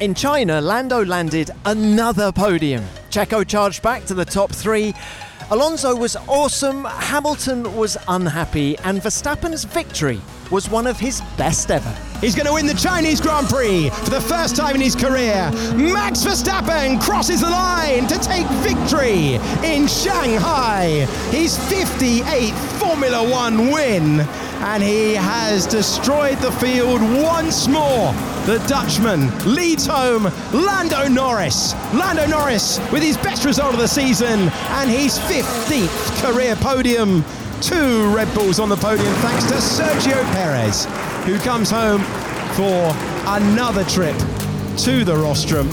In China, Lando landed another podium. Checo charged back to the top three. Alonso was awesome, Hamilton was unhappy, and Verstappen's victory was one of his best ever. He's going to win the Chinese Grand Prix for the first time in his career. Max Verstappen crosses the line to take victory in Shanghai. His 58th Formula One win, and he has destroyed the field once more. The Dutchman leads home Lando Norris. Lando Norris with his best result of the season and his 15th career podium. 2 Red Bulls on the podium thanks to Sergio Perez, who comes home for another trip to the rostrum.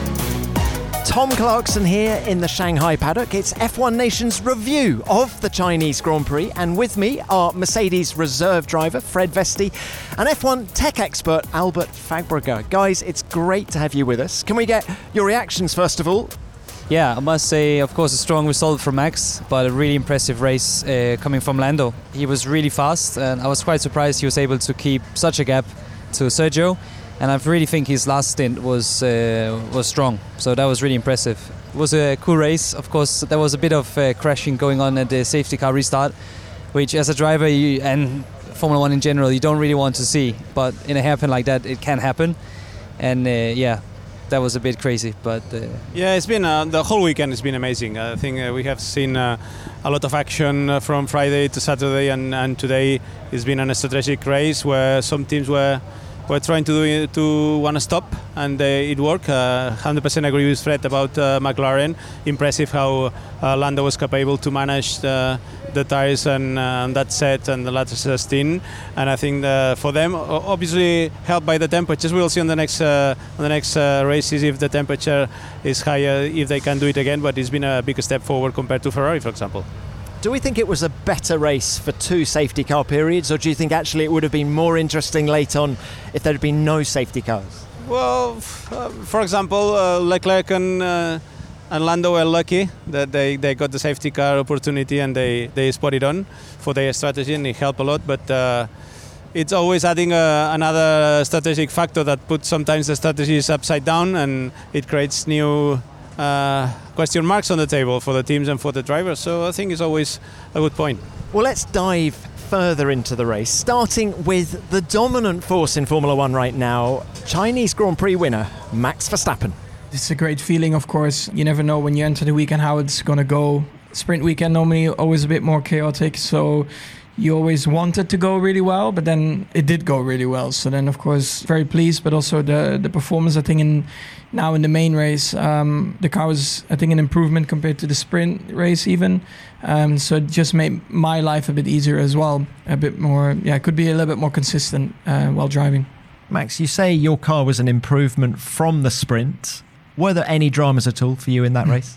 Tom Clarkson here in the Shanghai paddock. It's F1 Nation's review of the Chinese Grand Prix, and with me are Mercedes reserve driver Fred Vesti and F1 tech expert Albert Fabregat. Guys, it's great to have you with us. Can we get your reactions first of all? Yeah, I must say, of course, a strong result from Max, but a really impressive race coming from Lando. He was really fast, and I was quite surprised he was able to keep such a gap to Sergio. And I really think his last stint was strong, so that was really impressive. It was a cool race. Of course, there was a bit of crashing going on at the safety car restart, which as a driver and Formula One in general, you don't really want to see. But in a hairpin like that, it can happen. And that was a bit crazy. But yeah, it's been the whole weekend has been amazing. I think we have seen a lot of action from Friday to Saturday, and today it's been a strategic race where some teams were trying to want to stop, and it worked. 100% agree with Fred about McLaren. Impressive how Lando was capable to manage the tires and that set and the latest 16. And I think for them, obviously helped by the temperatures. We'll see on the next races if the temperature is higher, if they can do it again. But it's been a big step forward compared to Ferrari, for example. Do we think it was a better race for 2 safety car periods, or do you think actually it would have been more interesting late on if there had been no safety cars? Well, for example, Leclerc and Lando were lucky that they got the safety car opportunity and they spotted on for their strategy, and it helped a lot. But it's always adding another strategic factor that puts sometimes the strategies upside down, and it creates new question marks on the table for the teams and for the drivers. So I think it's always a good point. Well, let's dive further into the race, starting with the dominant force in Formula One right now, Chinese Grand Prix winner Max Verstappen. It's a great feeling, of course. You never know when you enter the weekend how it's going to go. Sprint weekend normally always a bit more chaotic, so you always want it to go really well, but then it did go really well. So then, of course, very pleased, but also the performance, I think, now in the main race, the car was, I think, an improvement compared to the sprint race even. So it just made my life a bit easier as well. A bit more, could be a little bit more consistent while driving. Max, you say your car was an improvement from the sprint. Were there any dramas at all for you in that race?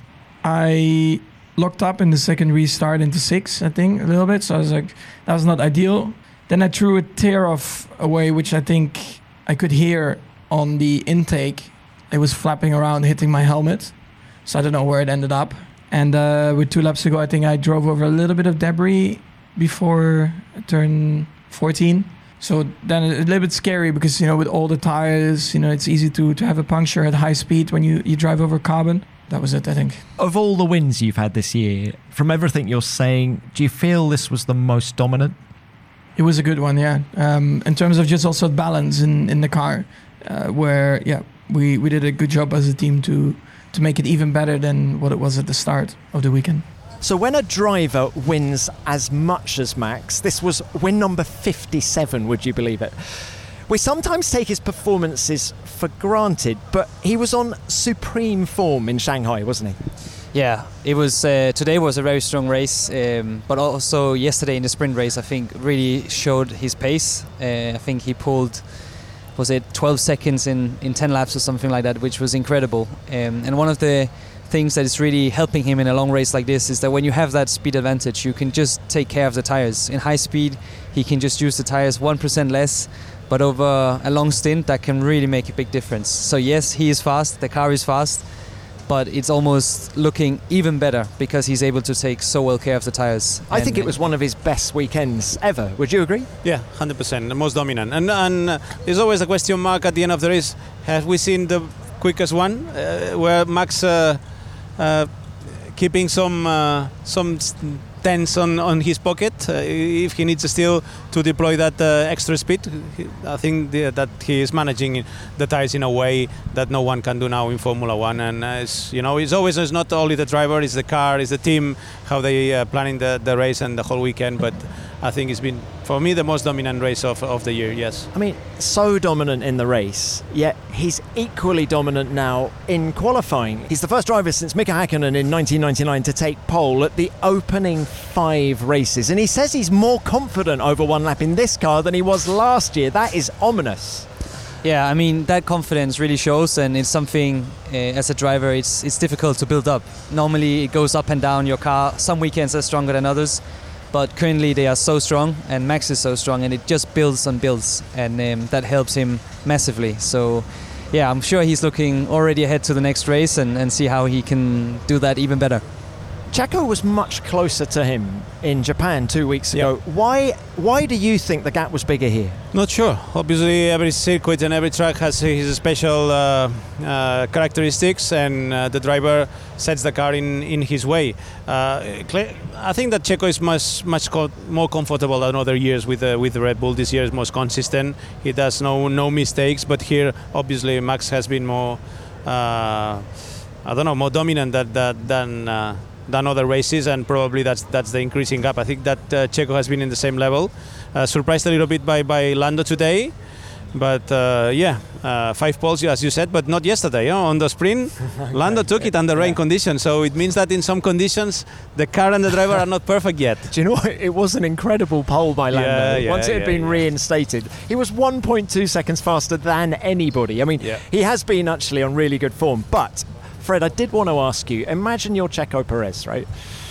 I locked up in the second restart into 6, I think, a little bit. So I was like, that was not ideal. Then I threw a tear off away, which I think I could hear on the intake. It was flapping around, hitting my helmet. So I don't know where it ended up. And with 2 laps to go, I think I drove over a little bit of debris before turn 14. So then a little bit scary because, with all the tires, it's easy to have a puncture at high speed when you drive over carbon. That was it, I think. Of all the wins you've had this year, from everything you're saying, do you feel this was the most dominant? It was a good one, yeah. In terms of just also balance in the car, where, we did a good job as a team to make it even better than what it was at the start of the weekend. So when a driver wins as much as Max, this was win number 57, would you believe it? We sometimes take his performances for granted, but he was on supreme form in Shanghai, wasn't he? yeah, it was. Today was a very strong race, but also yesterday in the sprint race, I think really showed his pace. I think he pulled, was it 12 seconds in 10 laps or something like that, which was incredible. And one of the things that is really helping him in a long race like this is that when you have that speed advantage, you can just take care of the tires. In high speed, he can just use the tires 1% less, but over a long stint, that can really make a big difference. So yes, he is fast, the car is fast, but it's almost looking even better because he's able to take so well care of the tires. I think it was one of his best weekends ever. Would you agree? Yeah, 100%, the most dominant. And there's always a question mark at the end of the race. Have we seen the quickest one, where Max keeping some tense on his pocket if he needs still to deploy that extra speed. I think that he is managing the tires in a way that no one can do now in Formula One. And it's not only the driver, it's the car, it's the team, how they planning the race and the whole weekend. But I think it's been, for me, the most dominant race of the year, yes. I mean, so dominant in the race, yet he's equally dominant now in qualifying. He's the first driver since Mika Häkkinen in 1999 to take pole at the opening 5 races. And he says he's more confident over one lap in this car than he was last year. That is ominous. Yeah, I mean, that confidence really shows, and it's something, as a driver, it's difficult to build up. Normally, it goes up and down. Your car, some weekends are stronger than others. But currently they are so strong, and Max is so strong, and it just builds and builds, and that helps him massively. So, yeah, I'm sure he's looking already ahead to the next race and see how he can do that even better. Checo was much closer to him in Japan 2 weeks ago. Yep. Why do you think the gap was bigger here? Not sure. Obviously, every circuit and every track has his special characteristics, and the driver sets the car in his way. I think that Checo is much more comfortable than other years with Red Bull. This year is most consistent. He does no mistakes, but here, obviously, Max has been more, more dominant than other races, and probably that's the increasing gap. I think that Checo has been in the same level. Surprised a little bit by Lando today, but 5 poles, as you said, but not yesterday. On the sprint, Lando took it under rain conditions, so it means that in some conditions the car and the driver are not perfect yet. Do you know what? It was an incredible pole by Lando. Once it had been reinstated, he was 1.2 seconds faster than anybody. I mean, he has been actually on really good form, but Fred, I did want to ask you, imagine you're Checo Perez, right?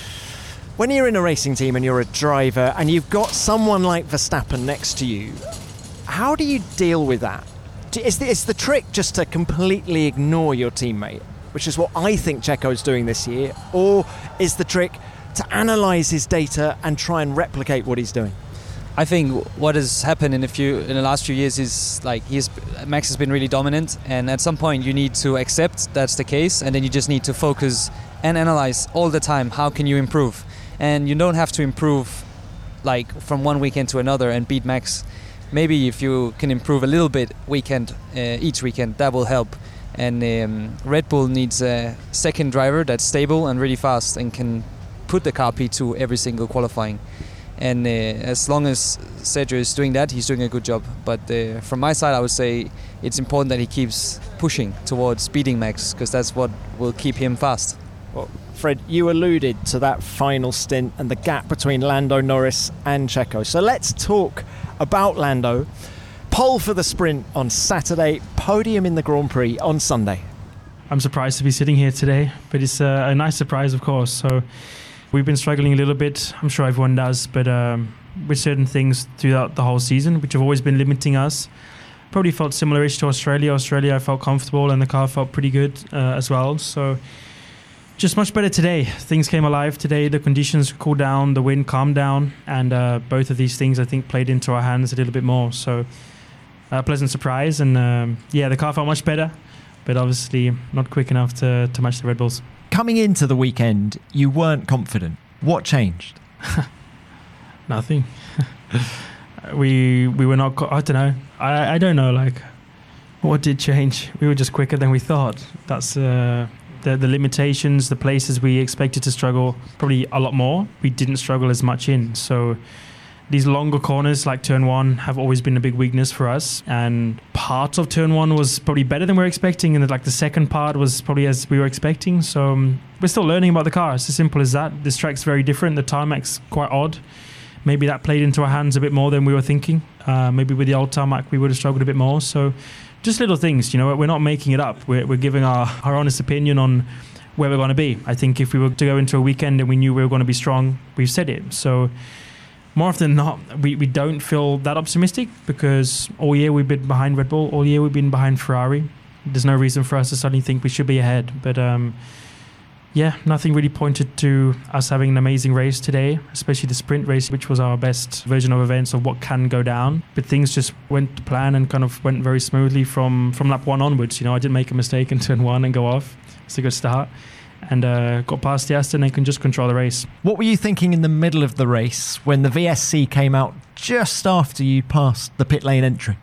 When you're in a racing team and you're a driver and you've got someone like Verstappen next to you, how do you deal with that? Is the trick just to completely ignore your teammate, which is what I think Checo's doing this year, or is the trick to analyse his data and try and replicate what he's doing? I think what has happened in the last few years is Max has been really dominant, and at some point you need to accept that's the case, and then you just need to focus and analyze all the time how can you improve. And you don't have to improve like from one weekend to another and beat Max. Maybe if you can improve a little bit each weekend, that will help. And Red Bull needs a second driver that's stable and really fast and can put the car P2 every single qualifying. And as long as Sergio is doing that, he's doing a good job. But from my side, I would say it's important that he keeps pushing towards beating Max, because that's what will keep him fast. Well, Fred, you alluded to that final stint and the gap between Lando Norris and Checo. So let's talk about Lando. Pole for the sprint on Saturday, podium in the Grand Prix on Sunday. I'm surprised to be sitting here today, but it's a nice surprise, of course. So we've been struggling a little bit, I'm sure everyone does, but with certain things throughout the whole season, which have always been limiting us. Probably felt similar-ish to Australia. I felt comfortable and the car felt pretty good as well. So just much better today. Things came alive today. The conditions cooled down, the wind calmed down, and both of these things, I think, played into our hands a little bit more. So a pleasant surprise. And the car felt much better, but obviously not quick enough to match the Red Bulls. Coming into the weekend, you weren't confident. What changed? Nothing. we were not. I don't know. I don't know. Like, what did change? We were just quicker than we thought. That's the limitations, the places we expected to struggle probably a lot more. We didn't struggle as much in. So these longer corners like turn 1 have always been a big weakness for us, and part of turn 1 was probably better than we were expecting, and the second part was probably as we were expecting. So we're still learning about the car. It's as simple as that. This track's very different. The tarmac's quite odd. Maybe that played into our hands a bit more than we were thinking. Maybe with the old tarmac we would have struggled a bit more. So just little things, we're not making it up. We're giving our honest opinion on where we're going to be. I think if we were to go into a weekend and we knew we were going to be strong, we've said it. So more often than not, we don't feel that optimistic, because all year we've been behind Red Bull, all year we've been behind Ferrari. There's no reason for us to suddenly think we should be ahead. But Yeah, nothing really pointed to us having an amazing race today, especially the sprint race, which was our best version of events of what can go down. But things just went to plan and kind of went very smoothly from lap 1 onwards. I didn't make a mistake in turn 1 and go off. It's a good start. And got past the Aston and can just control the race. What were you thinking in the middle of the race when the VSC came out just after you passed the pit lane entry?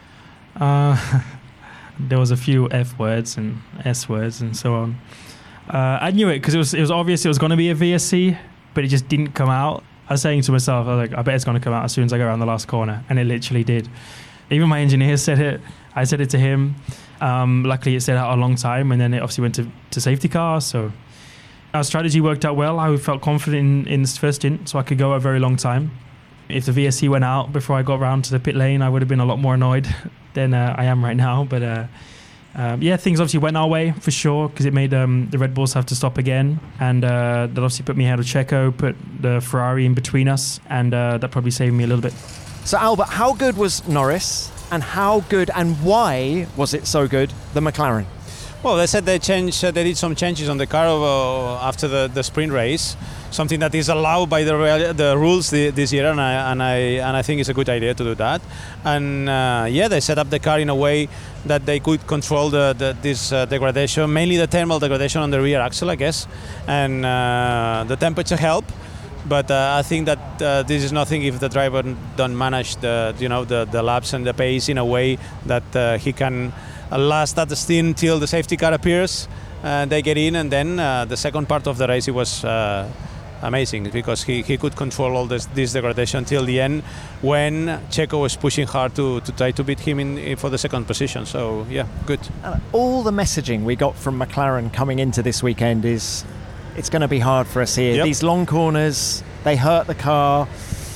There was a few F words and S words and so on. I knew it because it was obvious it was going to be a VSC, but it just didn't come out. I was saying to myself, I bet it's going to come out as soon as I go around the last corner, and it literally did. Even my engineer said it. I said it to him. Luckily, it stayed out a long time, and then it obviously went to safety car. So our strategy worked out well. I felt confident in this first stint, so I could go a very long time. If the VSC went out before I got around to the pit lane, I would have been a lot more annoyed than I am right now. But things obviously went our way for sure, because it made the Red Bulls have to stop again, and that obviously put me ahead of Checo, put the Ferrari in between us, and that probably saved me a little bit. So Albert, how good was Norris, and how good and why was it so good, the McLaren? Well, they said they did some changes on the car after the sprint race, something that is allowed by the rules this year, and I think it's a good idea to do that. And they set up the car in a way that they could control this degradation, mainly the thermal degradation on the rear axle, I guess, and the temperature help. But I think that this is nothing if the driver don't manage the laps and the pace in a way that he can last at the stint till the safety car appears. They get in, and then the second part of the race, it was amazing because he could control all this degradation till the end, when Checo was pushing hard to try to beat him in for the second position. So yeah, good. All the messaging we got from McLaren coming into this weekend is it's going to be hard for us here. Yep. These long corners, they hurt the car.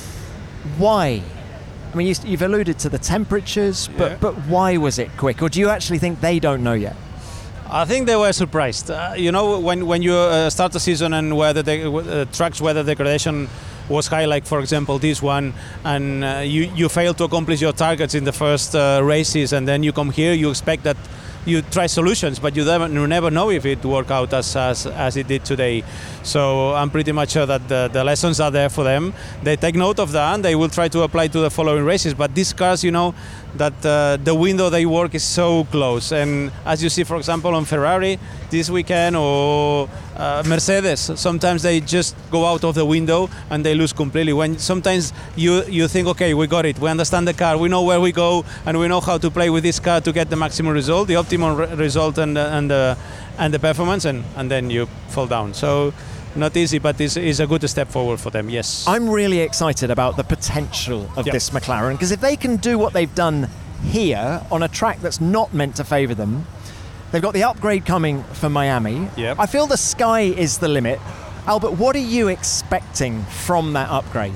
Why? I mean, you've alluded to the temperatures, but why was it quick? Or do you actually think they don't know yet? I think they were surprised. When you start the season and whether the tracks weather degradation was high, like for example this one, and you fail to accomplish your targets in the first races, and then you come here, you expect that you try solutions, but you never know if it work out as it did today. So I'm pretty much sure that the lessons are there for them. They take note of that and they will try to apply to the following races. But these cars, that the window they work is so close. And as you see, for example, on Ferrari this weekend, or Mercedes, sometimes they just go out of the window and they lose completely. When sometimes you think, okay, we got it, we understand the car, we know where we go, and we know how to play with this car to get the maximum result, the optimum result, and the performance, and then you fall down. So not easy, but it's a good step forward for them, yes. I'm really excited about the potential of this McLaren, because if they can do what they've done here on a track that's not meant to favour them, they've got the upgrade coming for Miami. Yep. I feel the sky is the limit. Albert, what are you expecting from that upgrade?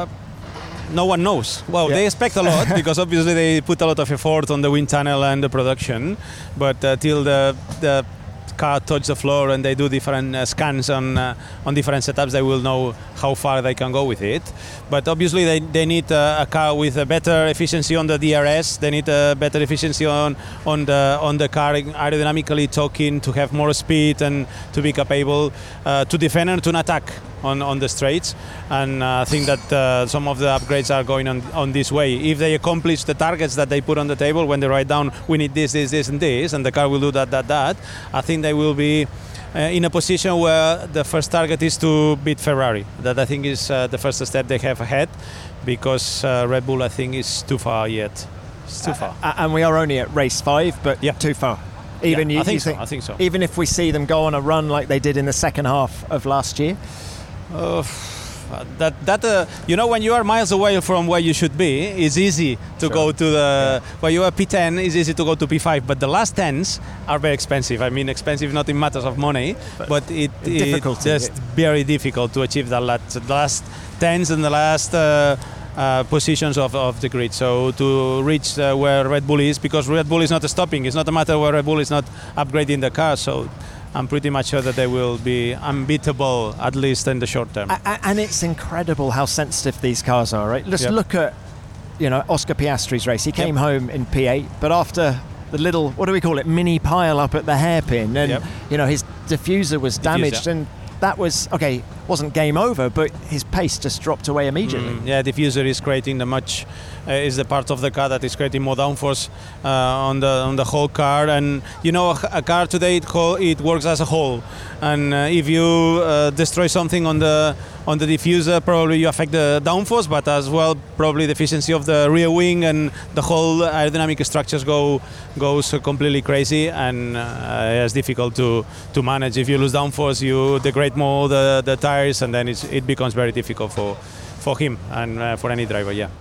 No one knows. Well, they expect a lot because obviously they put a lot of effort on the wind tunnel and the production, but till the car touch the floor and they do different scans on different setups, they will know how far they can go with it. But obviously they need a car with a better efficiency on the DRS. They need a better efficiency on the car, aerodynamically talking, to have more speed and to be capable to defend and to attack on the straights. And I think that some of the upgrades are going on this way. If they accomplish the targets that they put on the table, when they write down, we need this, and this, and the car will do that, I think they will be in a position where the first target is to beat Ferrari. That I think is the first step they have ahead, because Red Bull, I think, is too far yet. It's too far. And we are only at race 5, but too far. Even I think so. Even if we see them go on a run like they did in the second half of last year? When you are miles away from where you should be, it's easy to go to the where you are P10, it's easy to go to P5, but the last 10s are very expensive. I mean, expensive not in matters of money, but it's just very difficult to achieve the last 10s and the last positions of the grid. So to reach where Red Bull is, because Red Bull is not stopping, it's not a matter where Red Bull is not upgrading the car, so I'm pretty much sure that they will be unbeatable, at least in the short term. And it's incredible how sensitive these cars are, right? Let's look at, Oscar Piastri's race. He came home in P8, but after the little, what do we call it, mini pile up at the hairpin, and his diffuser was damaged, and that wasn't game over, but his pace just dropped away immediately. Yeah, diffuser is creating is the part of the car that is creating more downforce on the whole car. And a car today it works as a whole, and if you destroy something on the diffuser, probably you affect the downforce, but as well probably the efficiency of the rear wing, and the whole aerodynamic structures goes completely crazy, and it's difficult to manage. If you lose downforce, you degrade more the tires, and then it becomes very difficult for him and for any driver. Yeah.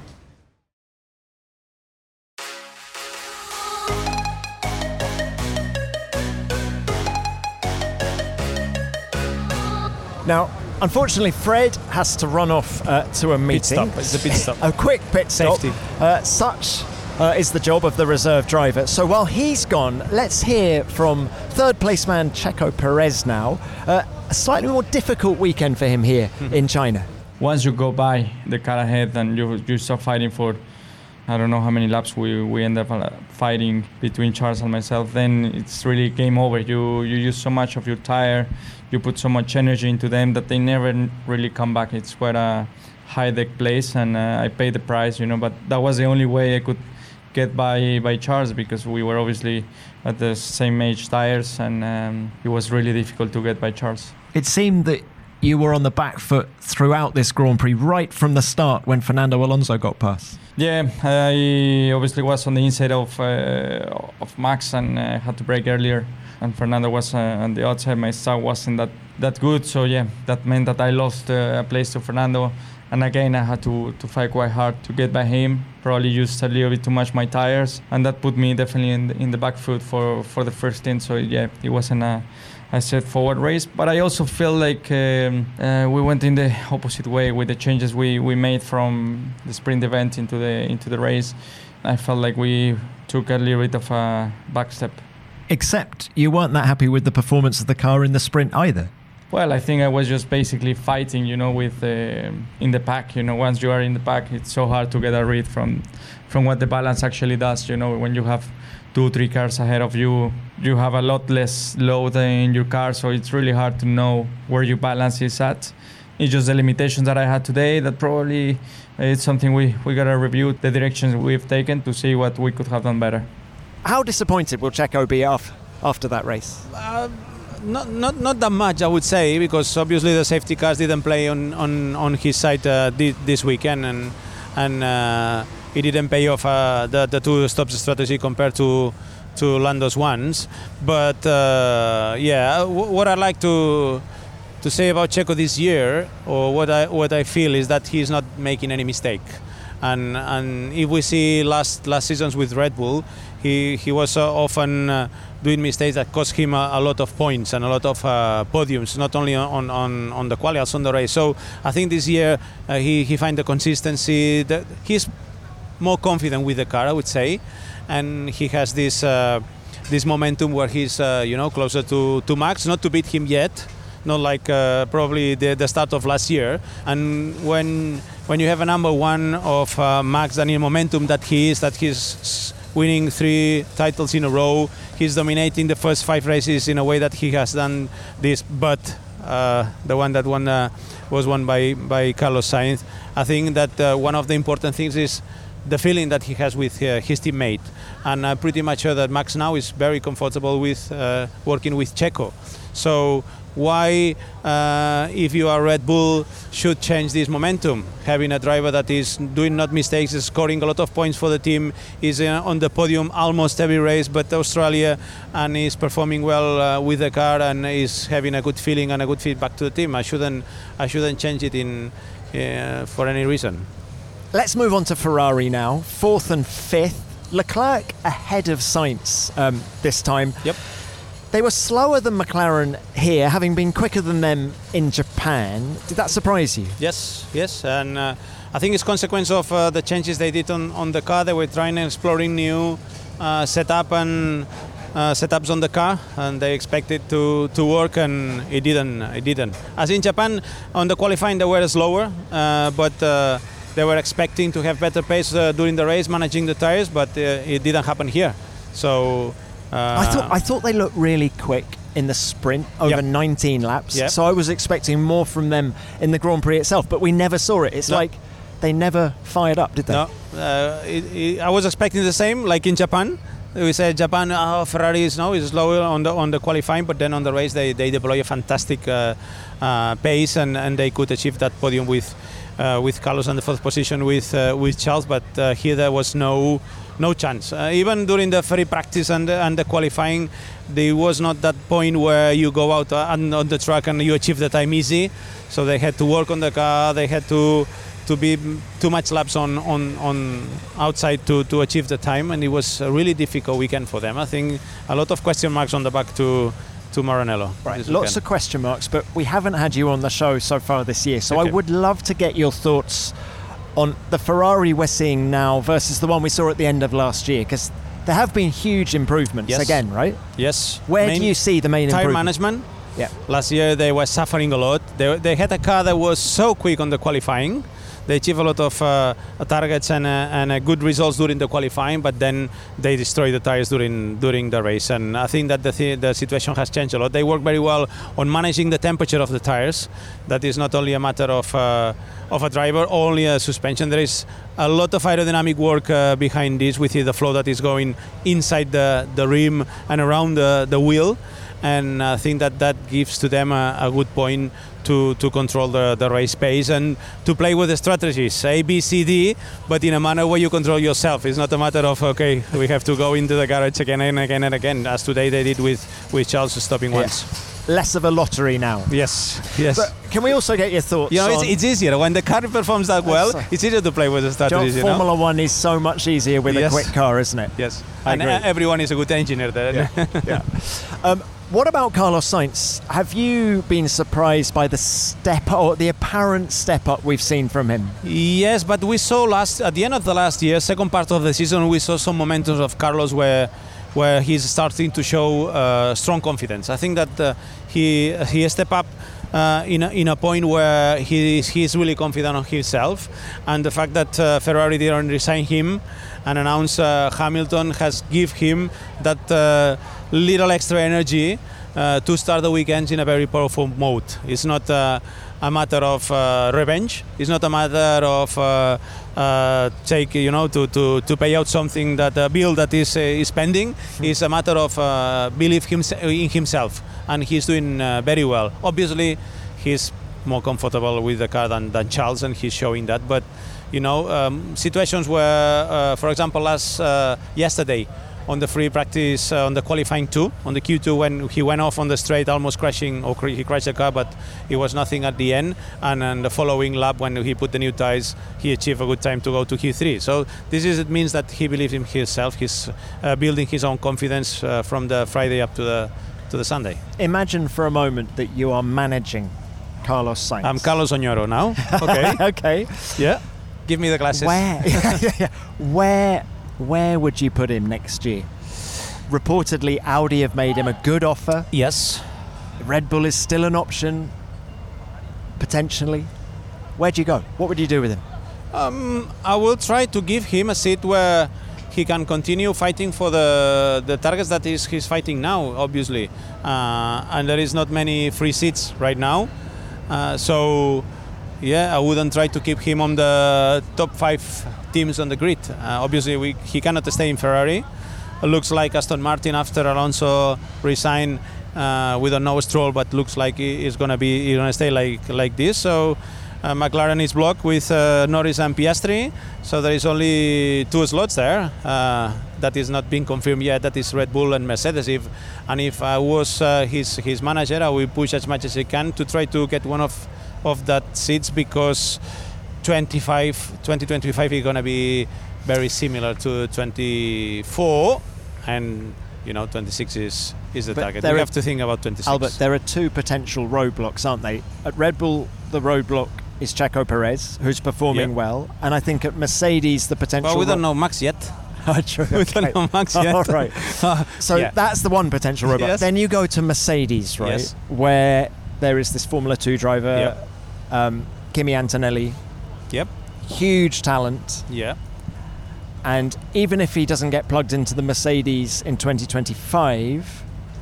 Now, unfortunately, Fred has to run off to a meeting. Pit stop. It's a pit stop. A quick pit stop. Safety. Such is the job of the reserve driver. So while he's gone, let's hear from third place man Checo Perez now. A slightly more difficult weekend for him here in China. Once you go by the car ahead and you start fighting for, I don't know how many laps we end up fighting between Charles and myself, then it's really game over. You use so much of your tire, you put so much energy into them that they never really come back. It's quite a high-deck place, and I paid the price, but that was the only way I could get by Charles, because we were obviously at the same age tires, and it was really difficult to get by Charles. It seemed that you were on the back foot throughout this Grand Prix, right from the start when Fernando Alonso got past. Yeah, I obviously was on the inside of Max and had to brake earlier. And Fernando was on the outside. My start wasn't that good, so yeah, that meant that I lost a place to Fernando. And again, I had to fight quite hard to get by him. Probably used a little bit too much my tires, and that put me definitely in the back foot for the first stint. So yeah, it wasn't a straightforward race. But I also feel like we went in the opposite way with the changes we made from the sprint event into the race. I felt like we took a little bit of a back step. Except you weren't that happy with the performance of the car in the sprint either. Well, I think I was just basically fighting, with in the pack. Once you are in the pack, it's so hard to get a read from what the balance actually does. When you have 2-3 cars ahead of you, you have a lot less load in your car, so it's really hard to know where your balance is at. It's just the limitations that I had today that probably it's something we got to review the directions we've taken to see what we could have done better. How disappointed will Checo be after that race? Not that much, I would say, because obviously the safety cars didn't play on his side this weekend, and it didn't pay off the two stops strategy compared to Lando's ones. But what I like to say about Checo this year, or what I feel, is that he's not making any mistake. And if we see last seasons with Red Bull, he was often doing mistakes that cost him a lot of points and a lot of podiums, not only on the quali, also on the race. So I think this year he find the consistency. He's more confident with the car, I would say, and he has this momentum where he's closer to Max, not to beat him yet. Not like probably the start of last year. And when you have a number one of Max and in momentum that he's winning 3 titles in a row, he's dominating the first 5 races in a way that he has done this. But the one that was won by Carlos Sainz. I think that one of the important things is the feeling that he has with his teammate. And I'm pretty much sure that Max now is very comfortable with working with Checo. So why, if you are Red Bull, should change this momentum? Having a driver that is doing not mistakes, is scoring a lot of points for the team, is on the podium almost every race but Australia, and is performing well with the car, and is having a good feeling and a good feedback to the team. I shouldn't change it for any reason. Let's move on to Ferrari now. 4th and 5th. Leclerc ahead of Sainz this time. Yep. They were slower than McLaren here, having been quicker than them in Japan. Did that surprise you? Yes, and I think it's consequence of the changes they did on the car. They were trying and exploring new setups on the car, and they expected to work, and it didn't. As in Japan, on the qualifying they were slower, but they were expecting to have better pace during the race, managing the tires, but it didn't happen here. So. I thought they looked really quick in the sprint over Yep. 19 laps. Yep. So I was expecting more from them in the Grand Prix itself, but we never saw it. It's No. like they never fired up, did they? No, I was expecting the same, like in Japan. We said Japan, Ferrari is slower on the qualifying, but then on the race they deploy a fantastic pace and they could achieve that podium with Carlos on the fourth position with Charles. But here there was no chance. Even during the free practice and the qualifying, there was not that point where you go out on the track and you achieve the time easy. So they had to work on the car. They had to be too much laps on outside to achieve the time, and it was a really difficult weekend for them. I think a lot of question marks on the back to Maranello. Right, lots of question marks, but we haven't had you on the show so far this year, so Okay. I would love to get your thoughts on the Ferrari we're seeing now versus the one we saw at the end of last year, because there have been huge improvements Yes. again, right? Yes. Where do you see the main tire improvement? management? Yeah. Last year they were suffering a lot. They had a car that was so quick on the qualifying. They achieved a lot of targets and good results during the qualifying, but then they destroyed the tires during the race. And I think that the situation has changed a lot. They work very well on managing the temperature of the tires. That is not only a matter of a driver, only a suspension. There is a lot of aerodynamic work behind this with the flow that is going inside the rim and around the wheel. And I think that gives to them a good point to control the race pace and to play with the strategies A, B, C, D, but in a manner where you control yourself. It's not a matter of, okay, we have to go into the garage again and again and again, as today they did with Charles stopping once. Less of a lottery now. Yes. But can we also get your thoughts on... It's easier. When the car performs that well, it's easier to play with the strategies, Formula One is so much easier with a quick car, isn't it? Yes. I And agree. everyone is a good engineer there. Yeah. What about Carlos Sainz? Have you been surprised by the apparent step up we've seen from him? Yes, but we saw at the end of the last year, second part of the season, we saw some momentum of Carlos where he's starting to show strong confidence. I think that he stepped up in a point where he's really confident on himself, and the fact that Ferrari didn't resign him and announce Hamilton has give him that little extra energy to start the weekends in a very powerful mode. It's not a matter of revenge. It's not a matter of to pay out something that a bill that is pending. It's a matter of believe in himself, and he's doing very well. Obviously, he's more comfortable with the car than Charles, and he's showing that. But situations where, for example, yesterday on the free practice on the qualifying 2, on the Q2, when he went off on the straight almost crashing, or he crashed the car, but it was nothing at the end. And on the following lap, when he put the new tires, he achieved a good time to go to Q3. So it means that he believes in himself. He's building his own confidence from the Friday up to the Sunday. Imagine for a moment that you are managing Carlos Sainz. I'm Carlos Oñoro now. Okay. Okay. Yeah. Give me the glasses. Where would you put him next year? Reportedly, Audi have made him a good offer. Yes. Red Bull is still an option, potentially. Where'd you go? What would you do with him? I will try to give him a seat where he can continue fighting for the targets that he's fighting now, obviously. And there is not many free seats right now. I wouldn't try to keep him on the top 5 teams on the grid. Obviously, he cannot stay in Ferrari. It looks like Aston Martin, after Alonso resigned, we don't know Stroll, but looks like he's going to stay like this. So McLaren is blocked with Norris and Piastri. So there is only 2 slots there. That is not being confirmed yet. That is Red Bull and Mercedes. If I was his manager, I would push as much as I can to try to get one of that seats, because 2025 is going to be very similar to 24, and 26 is the target. We have to think about 26. Albert, there are 2 potential roadblocks, aren't they? At Red Bull, the roadblock is Checo Perez, who's performing well, and I think at Mercedes the potential... Well, we don't know Max yet. True. We don't know Max yet. All right. So that's the one potential roadblock. Yes. Then you go to Mercedes, right? Yes. Where there is this Formula 2 driver, Kimi Antonelli. Yep. Huge talent. Yeah. And even if he doesn't get plugged into the Mercedes in 2025,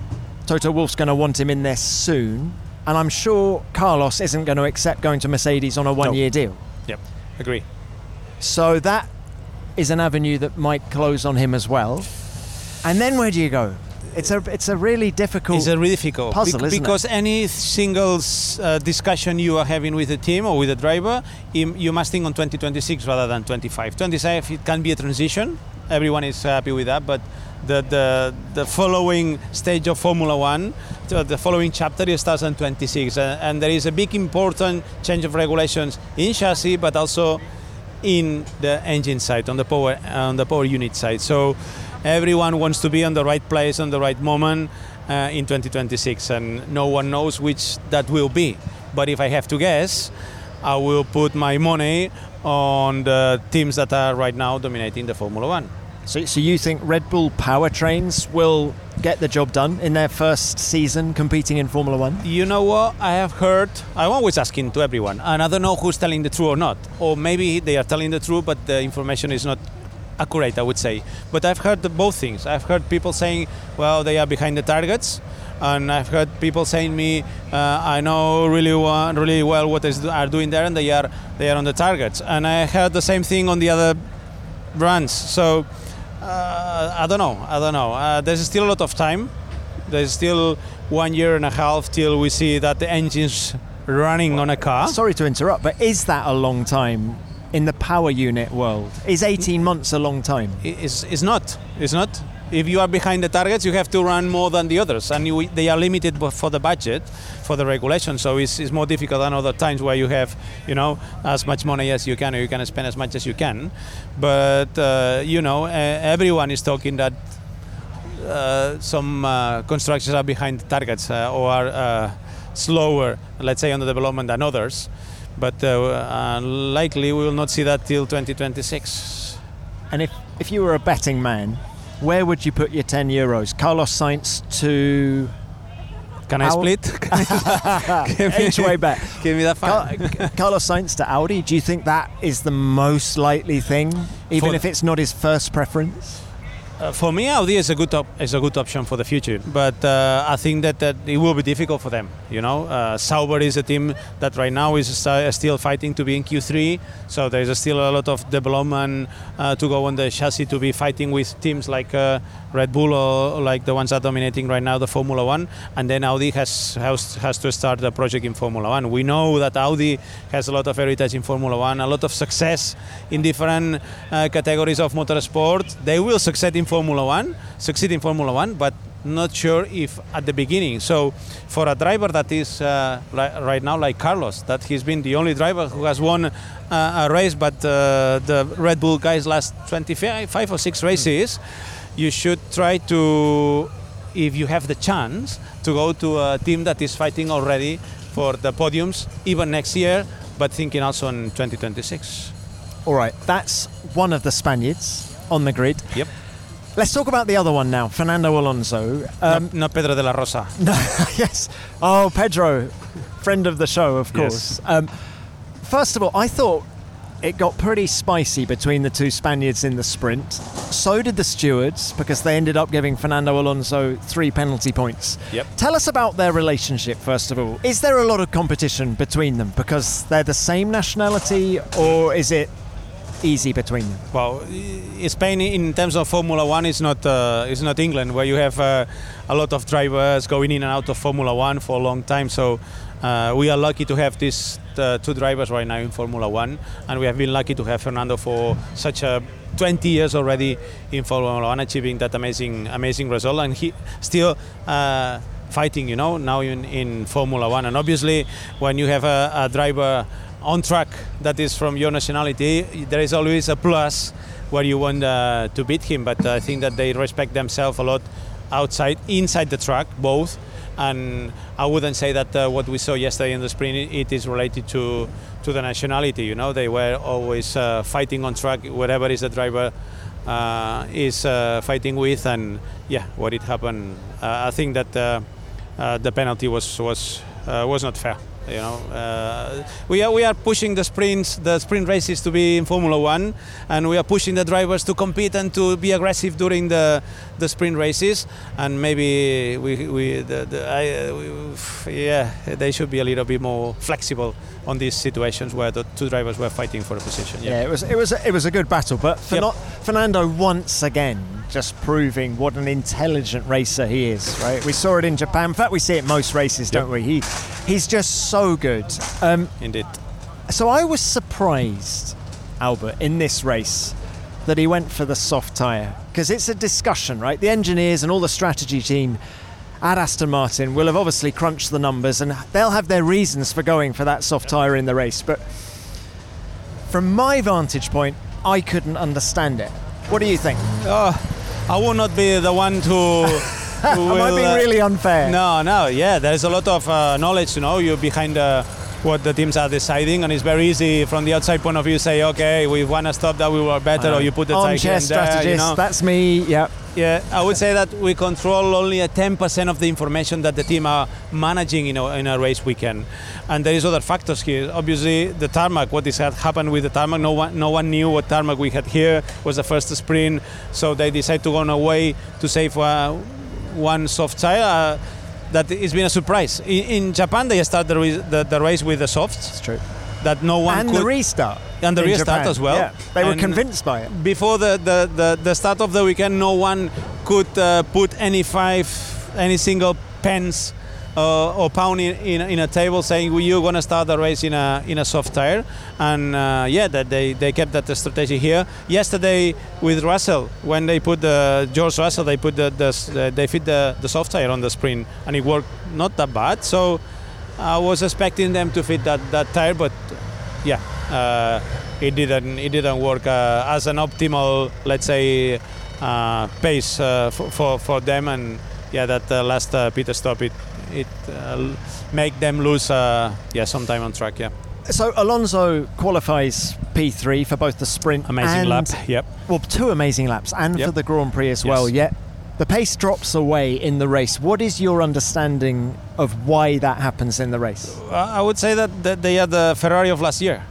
Toto Wolff's going to want him in there soon. And I'm sure Carlos isn't going to accept going to Mercedes on a one-year deal. Yep, agree. So that is an avenue that might close on him as well. And then where do you go? It's a really difficult. It's a really difficult puzzle, isn't because it? any single discussion you are having with the team or with the driver, you must think on 2026 rather than 25. 25 it can be a transition. Everyone is happy with that, but the following stage of Formula One, the following chapter is 2026, and there is a big important change of regulations in chassis, but also in the engine side, on the power unit side. So everyone wants to be on the right place, on the right moment in 2026, and no one knows which that will be. But if I have to guess, I will put my money on the teams that are right now dominating the Formula One. So you think Red Bull powertrains will get the job done in their first season competing in Formula One? You know what? I have heard, I'm always asking to everyone, and I don't know who's telling the truth or not. Or maybe they are telling the truth, but the information is not accurate, I would say. But I've heard both things. I've heard people saying, well, they are behind the targets. And I've heard people saying me, I know really well what they are doing there, and they are on the targets. And I heard the same thing on the other brands. So I don't know. There's still a lot of time. There's still 1 year and a half till we see that the engine's running on a car. Sorry to interrupt, but is that a long time in the power unit world? Is 18 months a long time? It's not. If you are behind the targets, you have to run more than the others, and they are limited for the budget, for the regulation. So it's more difficult than other times where you have, as much money as you can, or you can spend as much as you can. But everyone is talking that some constructors are behind the targets or are slower, let's say, on the development than others. But likely we will not see that till 2026. And if you were a betting man, where would you put your €10? Carlos Sainz to... Can I split? Each-way bet. Give me that fun. Carlos Sainz to Audi, do you think that is the most likely thing, even if it's not his first preference? For me, Audi is a good option for the future, but I think that it will be difficult for them. Sauber is a team that right now is still fighting to be in Q3, so there's still a lot of development to go on the chassis to be fighting with teams like Red Bull or like the ones that are dominating right now the Formula One, and then Audi has to start the project in Formula One. We know that Audi has a lot of heritage in Formula One, a lot of success in different categories of motorsport. They will succeed in Formula One, but not sure if at the beginning. So for a driver that is right now like Carlos, that he's been the only driver who has won a race, but the Red Bull guys last 25 or 6 races, you should try to, if you have the chance, to go to a team that is fighting already for the podiums, even next year, but thinking also in 2026. All right, that's one of the Spaniards on the grid. Yep. Let's talk about the other one now, Fernando Alonso. Not Pedro de la Rosa. No, yes. Oh, Pedro, friend of the show, of course. Yes. First of all, I thought it got pretty spicy between the two Spaniards in the sprint. So did the stewards, because they ended up giving Fernando Alonso 3 penalty points. Yep. Tell us about their relationship, first of all. Is there a lot of competition between them because they're the same nationality, or is it easy between them? Well, Spain in terms of Formula One is not England, where you have a lot of drivers going in and out of Formula One for a long time. So we are lucky to have these 2 drivers right now in Formula One, and we have been lucky to have Fernando for such 20 years already in Formula One, achieving that amazing result, and he still fighting, now in Formula One. And obviously, when you have a driver on track that is from your nationality, there is always a plus where you want to beat him. But I think that they respect themselves a lot inside the track, both. And I wouldn't say that what we saw yesterday in the sprint, it is related to the nationality. They were always fighting on track, whatever is the driver is fighting with. And what it happened, I think that the penalty was not fair. We are pushing the sprint races to be in Formula One, and we are pushing the drivers to compete and to be aggressive during the sprint races. And maybe they should be a little bit more flexible on these situations where the two drivers were fighting for a position. Yeah, it was a good battle, but Fernando once again just proving what an intelligent racer he is, right? We saw it in Japan. In fact, we see it most races, don't we? He's just so good. Indeed. So I was surprised, Albert, in this race that he went for the soft tyre, because it's a discussion, right? The engineers and all the strategy team at Aston Martin will have obviously crunched the numbers, and they'll have their reasons for going for that soft tyre in the race. But from my vantage point, I couldn't understand it. What do you think? I will not be the one to... Am I being really unfair? No. Yeah, there's a lot of knowledge, you're behind what the teams are deciding, and it's very easy from the outside point of view say, okay, we want to stop that, we were better, or you put the tire in there. Strategist, that's me, yeah. Yeah, I would say that we control only 10% of the information that the team are managing in a race weekend. And there is other factors here. Obviously, the tarmac, what had happened with the tarmac, no one knew what tarmac we had here. It was the first sprint, so they decided to go on a way to save one soft tire. That has been a surprise. In Japan, they started the race with the softs. It's true. That no one and could, the restart. And the restart Japan. as well. Yeah, they were convinced by it. Before the start of the weekend, no one could put any single pence or pound in a table saying you're going to start the race in a soft tire. And that they kept that strategy here. Yesterday with Russell, when they put George Russell, they put they fit the soft tire on the sprint, and it worked not that bad. So I was expecting them to fit that tire, but it didn't work as an optimal, let's say, pace for them. And that last pit stop it make them lose some time on track. So Alonso qualifies P3 for both the sprint amazing lap. Yep. Well, 2 amazing laps, and for the Grand Prix as well. Yet the pace drops away in the race. What is your understanding of why that happens in the race? I would say that they are the Ferrari of last year.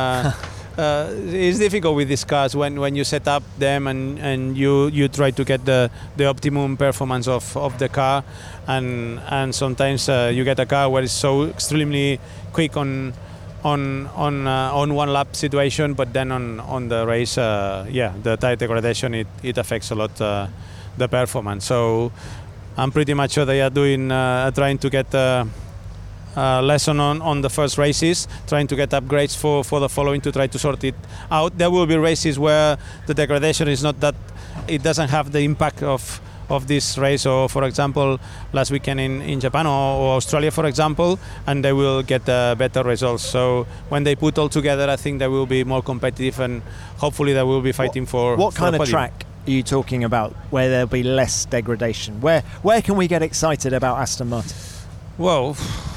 It's difficult with these cars when you set up them and you try to get the optimum performance of the car, and sometimes you get a car where it's so extremely quick on one lap situation, but then on the race, the tire degradation it affects a lot the performance. So I'm pretty much sure they are doing trying to get lesson on the first races, trying to get upgrades for the following to try to sort it out. There will be races where the degradation is not that, it doesn't have the impact of this race, or for example last weekend in Japan or Australia, for example, and they will get better results. So when they put all together, I think they will be more competitive, and hopefully they will be fighting for what kind of podium. track are you talking about where there'll be less degradation? Where can we get excited about Aston Martin? Well,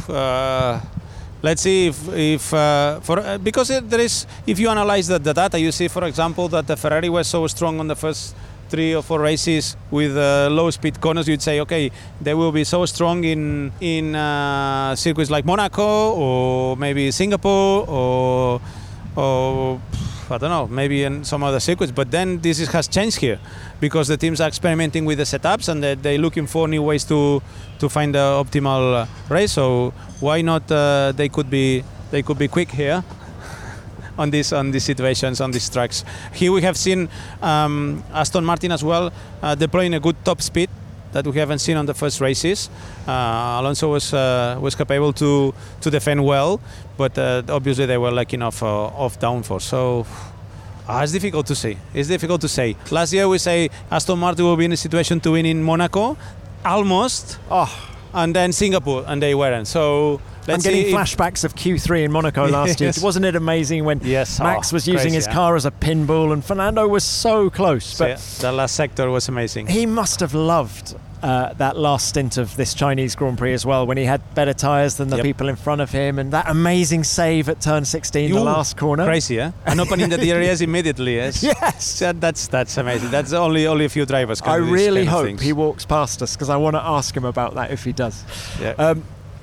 let's see because there is, if you analyze the data, you see, for example, that the Ferrari was so strong on the first 3 or 4 races with low speed corners. You'd say, okay, they will be so strong in circuits like Monaco or maybe Singapore or I don't know, maybe in some other circuits. But then this has changed here because the teams are experimenting with the setups and they're looking for new ways to find the optimal race. So why not? They could be quick here on these situations, on these tracks. Here we have seen Aston Martin as well deploying a good top speed that we haven't seen on the first races. Alonso was capable to defend well, but obviously they were lacking of downforce. So it's difficult to say. Last year we say Aston Martin will be in a situation to win in Monaco, almost, and then Singapore, and they weren't. So I'm getting flashbacks of Q3 in Monaco last year. Wasn't it amazing when Max was using his car as a pinball and Fernando was so close? But the last sector was amazing. He must have loved that last stint of this Chinese Grand Prix as well, when he had better tyres than the people in front of him, and that amazing save at turn 16, the last corner. Crazy, yeah? And opening the DRS immediately, yes? Yes! That's amazing. That's only a few drivers can do I this really kind of hope things. he walks past us, because I want to ask him about that if he does. Yeah.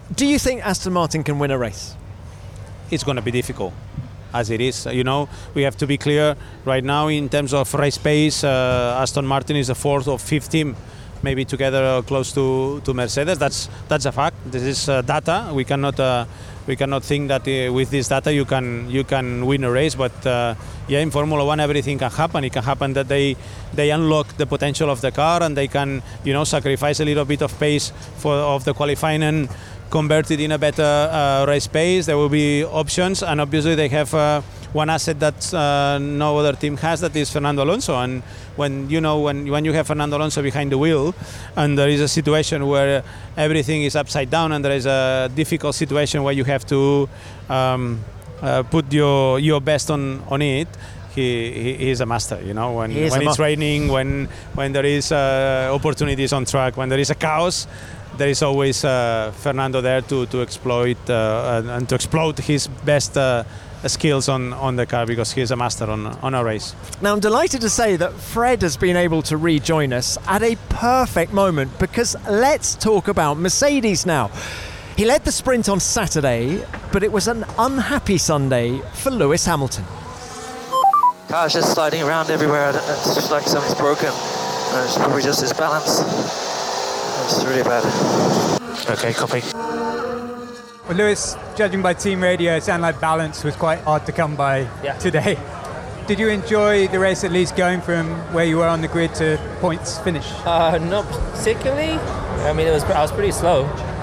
Do you think Aston Martin can win a race? It's going to be difficult, as it is. We have to be clear right now in terms of race pace. Aston Martin is the fourth or fifth team, maybe together close to Mercedes. That's a fact. This is data. We cannot think that with this data you can win a race. But in Formula One everything can happen. It can happen that they unlock the potential of the car and they can sacrifice a little bit of pace of the qualifying and convert it in a better race pace. There will be options, and obviously they have one asset that no other team has, that is Fernando Alonso. And when you have Fernando Alonso behind the wheel, and there is a situation where everything is upside down, and there is a difficult situation where you have to put your best on it. He is a master, when it's raining, when there is opportunities on track, when there is a chaos, there is always Fernando there to exploit and to explode his best skills on the car, because he is a master on a race. Now I'm delighted to say that Fred has been able to rejoin us at a perfect moment, because let's talk about Mercedes now. He led the sprint on Saturday, but it was an unhappy Sunday for Lewis Hamilton. Car's just sliding around everywhere. It's just like something's broken. It's probably just his balance. It's really bad. Okay, copy. Well, Lewis, judging by team radio, it sounded like balance was quite hard to come by today. Did you enjoy the race, at least going from where you were on the grid to points finish? Not particularly. I mean, I was pretty slow.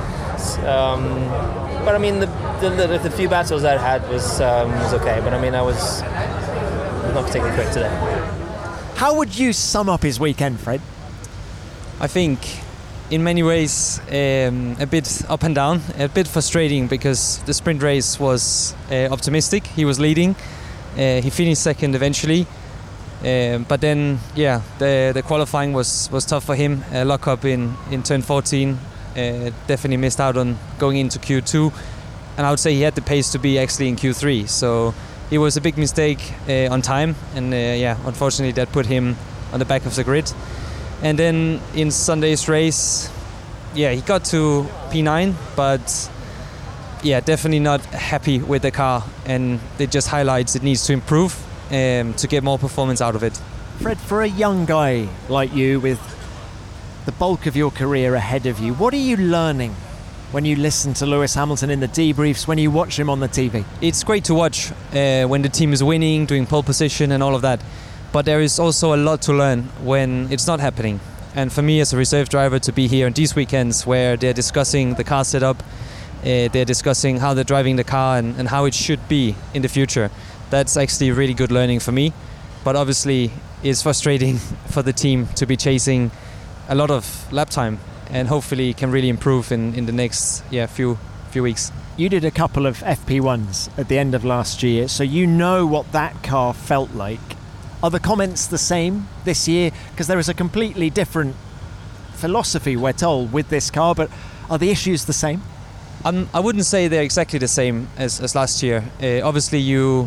But I mean, the few battles I had was okay. But I mean, I was not particularly quick today. How would you sum up his weekend, Fred? I think in many ways a bit up and down, a bit frustrating, because the sprint race was optimistic. He was leading. He finished second eventually. But then, the qualifying was tough for him. Lock up in turn 14. Definitely missed out on going into Q2. And I would say he had the pace to be actually in Q3. So it was a big mistake on time. And unfortunately that put him on the back of the grid. And then in Sunday's race, he got to P9, but definitely not happy with the car, and it just highlights it needs to improve to get more performance out of it. Fred, for a young guy like you with the bulk of your career ahead of you, what are you learning when you listen to Lewis Hamilton in the debriefs, when you watch him on the TV? It's great to watch when the team is winning, doing pole position and all of that. But there is also a lot to learn when it's not happening. And for me as a reserve driver to be here on these weekends where they're discussing the car setup, they're discussing how they're driving the car and how it should be in the future, that's actually really good learning for me. But obviously it's frustrating for the team to be chasing a lot of lap time, and hopefully can really improve in the next few weeks. You did a couple of FP1s at the end of last year, so you know what that car felt like. Are the comments the same this year? Because there is a completely different philosophy, we're told, with this car, but are the issues the same? I wouldn't say they're exactly the same as last year. Obviously,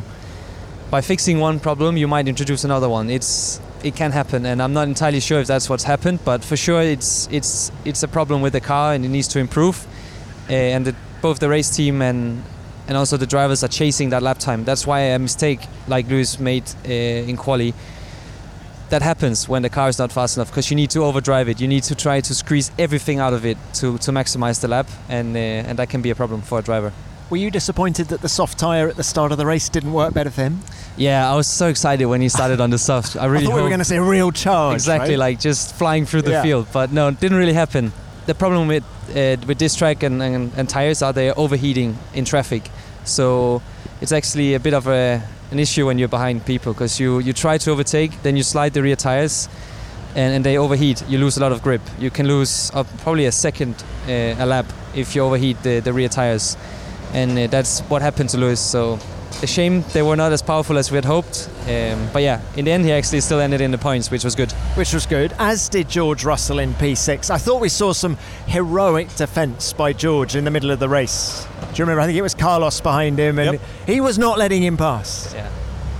by fixing one problem, you might introduce another one. It can happen, and I'm not entirely sure if that's what's happened, but for sure it's a problem with the car and it needs to improve. And both the race team and also the drivers are chasing that lap time. That's why a mistake like Lewis made in quali, that happens when the car is not fast enough, because you need to overdrive it. You need to try to squeeze everything out of it to maximize the lap, and that can be a problem for a driver. Were you disappointed that the soft tyre at the start of the race didn't work better for him? Yeah, I was so excited when he started on the soft. I thought we were going to see a real charge. Exactly, right? like just flying through the field. But no, it didn't really happen. The problem with this track and tyres are they're overheating in traffic. So it's actually a bit of an issue when you're behind people, because you try to overtake, then you slide the rear tires and they overheat. You lose a lot of grip. You can lose probably a second a lap if you overheat the rear tires. And that's what happened to Lewis. So a shame they were not as powerful as we had hoped. But in the end he actually still ended in the points, which was good. As did George Russell in P6. I thought we saw some heroic defence by George in the middle of the race. Do you remember? I think it was Carlos behind him, and he was not letting him pass. Yeah.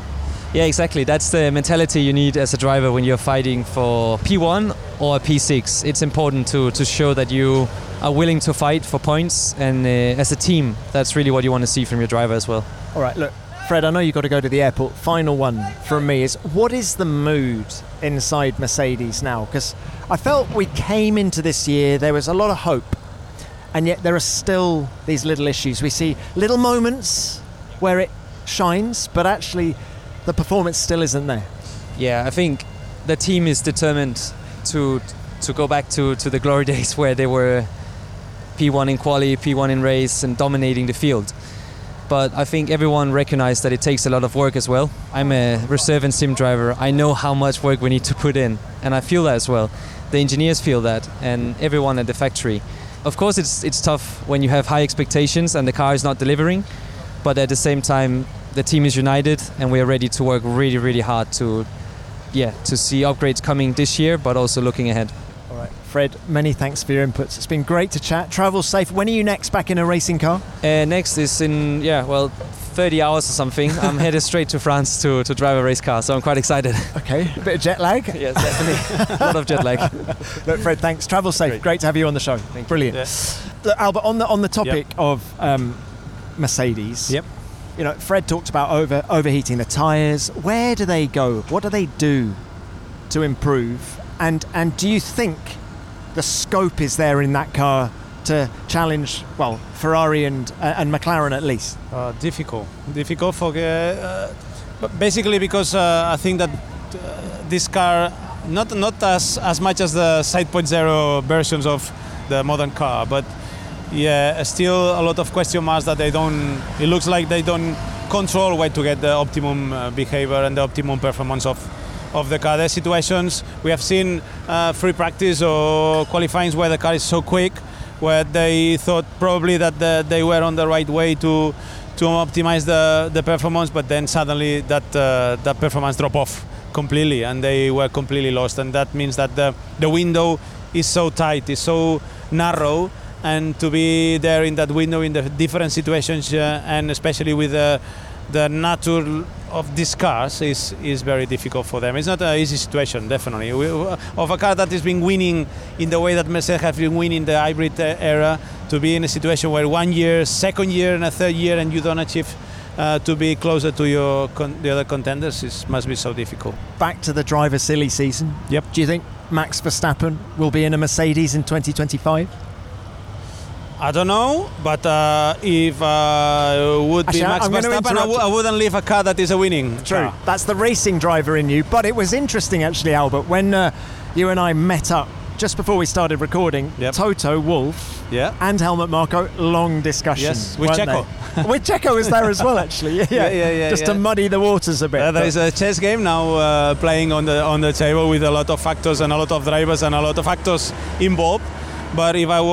Yeah, exactly. That's the mentality you need as a driver when you're fighting for P1 or a P6. It's important to show that you are willing to fight for points, and as a team, that's really what you want to see from your driver as well. All right, look, Fred, I know you've got to go to the airport. Final one from me is, what is the mood inside Mercedes now? Because I felt we came into this year, there was a lot of hope, and yet there are still these little issues. We see little moments where it shines, but actually the performance still isn't there. Yeah, I think the team is determined to go back to the glory days where they were P1 in quali, P1 in race, and dominating the field. But I think everyone recognized that it takes a lot of work as well. I'm a reserve and sim driver. I know how much work we need to put in, and I feel that as well. The engineers feel that, and everyone at the factory. Of course, it's tough when you have high expectations and the car is not delivering, but at the same time, the team is united, and we are ready to work really, really hard to see upgrades coming this year, but also looking ahead. All right, Fred, many thanks for your inputs. It's been great to chat. Travel safe. When are you next back in a racing car? Next is in 30 hours or something. I'm headed straight to France to drive a race car, so I'm quite excited. Okay, a bit of jet lag? Yes, definitely. A lot of jet lag. Look, Fred, thanks. Travel safe. Great to have you on the show. Brilliant. Yeah. Look, Albert, on the topic of Mercedes. Yep. You know, Fred talked about overheating the tyres. Where do they go? What do they do to improve? And do you think the scope is there in that car to challenge, well, Ferrari and McLaren at least? Difficult for but basically because I think that this car not as much as the 7.0 versions of the modern car, but yeah, still a lot of question marks that it looks like they don't control where to get the optimum behavior and the optimum performance of the car. There's situations we have seen free practice or qualifying where the car is so quick, where they thought probably that they were on the right way to optimize the performance, but then suddenly that performance dropped off completely and they were completely lost, and that means that the window is so tight, is so narrow, and to be there in that window in the different situations and especially with the nature of these cars is very difficult for them. It's not an easy situation, definitely. Of a car that has been winning in the way that Mercedes has been winning the hybrid era, to be in a situation where 1 year, second year and a third year and you don't achieve to be closer to the other contenders, must be so difficult. Back to the driver silly season. Yep. Do you think Max Verstappen will be in a Mercedes in 2025? I don't know, but if would be Max Verstappen, I wouldn't leave a car that is a winning True. car. That's the racing driver in you. But it was interesting, actually, Albert, when you and I met up just before we started recording. Yep. Toto Wolff and Helmut Marko, long discussion. Yes, with Checo. With Checo was there as well, actually. Yeah. Just to muddy the waters a bit. There is a chess game now playing on the table with a lot of factors and a lot of drivers and a lot of actors involved. But if I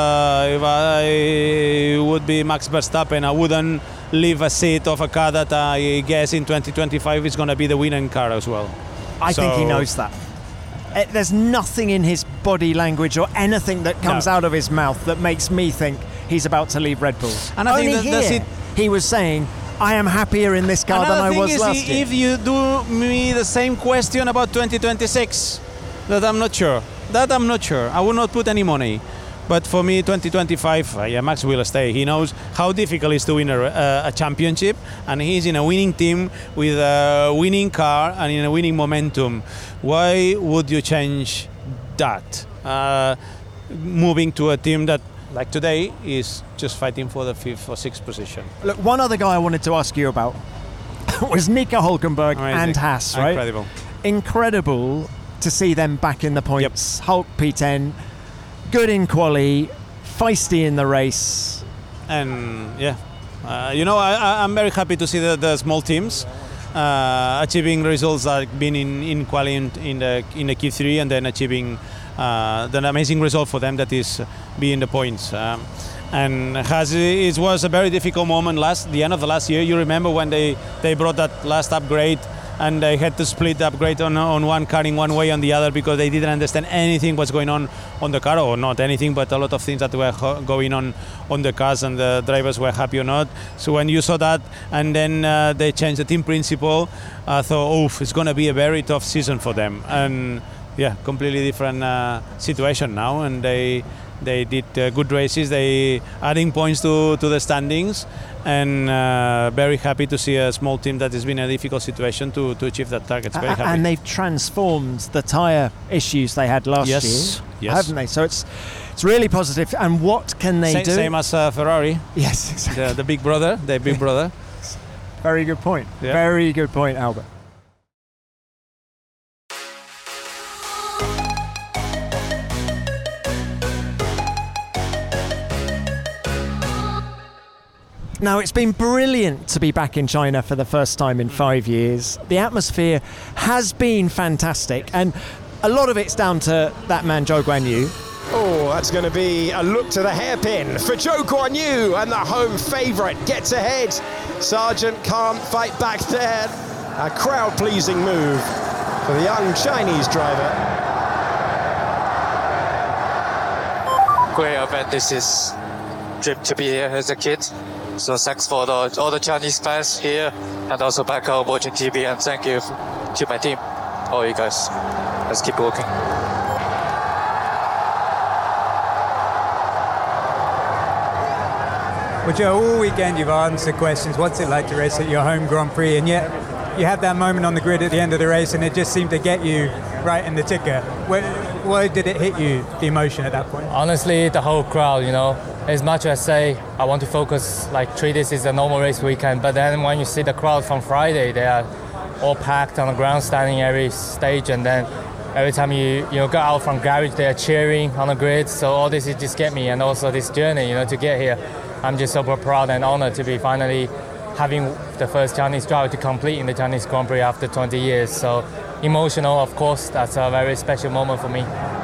would be Max Verstappen, I wouldn't leave a seat of a car that I guess in 2025 is going to be the winning car as well. I think he knows that. There's nothing in his body language or anything that comes out of his mouth that makes me think he's about to leave Red Bull. And I think that's it. He was saying, I am happier in this car than I was last year. If you do me the same question about 2026, that I'm not sure. I will not put any money. But for me, 2025, Max will stay. He knows how difficult it is to win a championship, and he's in a winning team with a winning car and in a winning momentum. Why would you change that? Moving to a team that, like today, is just fighting for the 5th or 6th position. Look, one other guy I wanted to ask you about was Nico Hülkenberg and Haas, right? Incredible to see them back in the points. Yep. Hulk P10, good in quali, feisty in the race. And I'm very happy to see the small teams achieving results like being in quali in the Q3 and then achieving the amazing result for them that is being the points. And it was a very difficult moment the end of the last year. You remember when they brought that last upgrade and they had to split the upgrade on one car in one way on the other because they didn't understand anything what's going on the car, or not anything, but a lot of things that were going on the cars, and the drivers were happy or not. So when you saw that, and then they changed the team principle, I thought, it's going to be a very tough season for them. And yeah, completely different situation now, and they did good races. They adding points to the standings, and very happy to see a small team that has been in a difficult situation to achieve that target. Very happy. And they've transformed the tyre issues they had last year, haven't they? So it's really positive. And what can they do? Same as Ferrari. Yes, exactly. The big brother. The big brother. Very good point. Yeah. Very good point, Albert. Now, it's been brilliant to be back in China for the first time in 5 years. The atmosphere has been fantastic, and a lot of it's down to that man, Zhou Guanyu. Oh, that's going to be a look to the hairpin for Zhou Guanyu, and the home favourite gets ahead. Sargent can't fight back there. A crowd-pleasing move for the young Chinese driver. Great event. This is dream to be here as a kid. So thanks for all the Chinese fans here and also back home watching TV, and thank you to my team, all you guys. Let's keep working. Well, Joe, all weekend you've answered questions. What's it like to race at your home Grand Prix? And yet you had that moment on the grid at the end of the race, and it just seemed to get you right in the ticker. Where did it hit you, the emotion at that point? Honestly, the whole crowd, as much as I say I want to focus, treat this as a normal race weekend, but then when you see the crowd from Friday, they are all packed on the ground, standing every stage, and then every time you go out from garage, they are cheering on the grid. So all this just get me, and also this journey, to get here. I'm just super proud and honored to be finally having the first Chinese driver to compete in the Chinese Grand Prix after 20 years. So emotional, of course. That's a very special moment for me.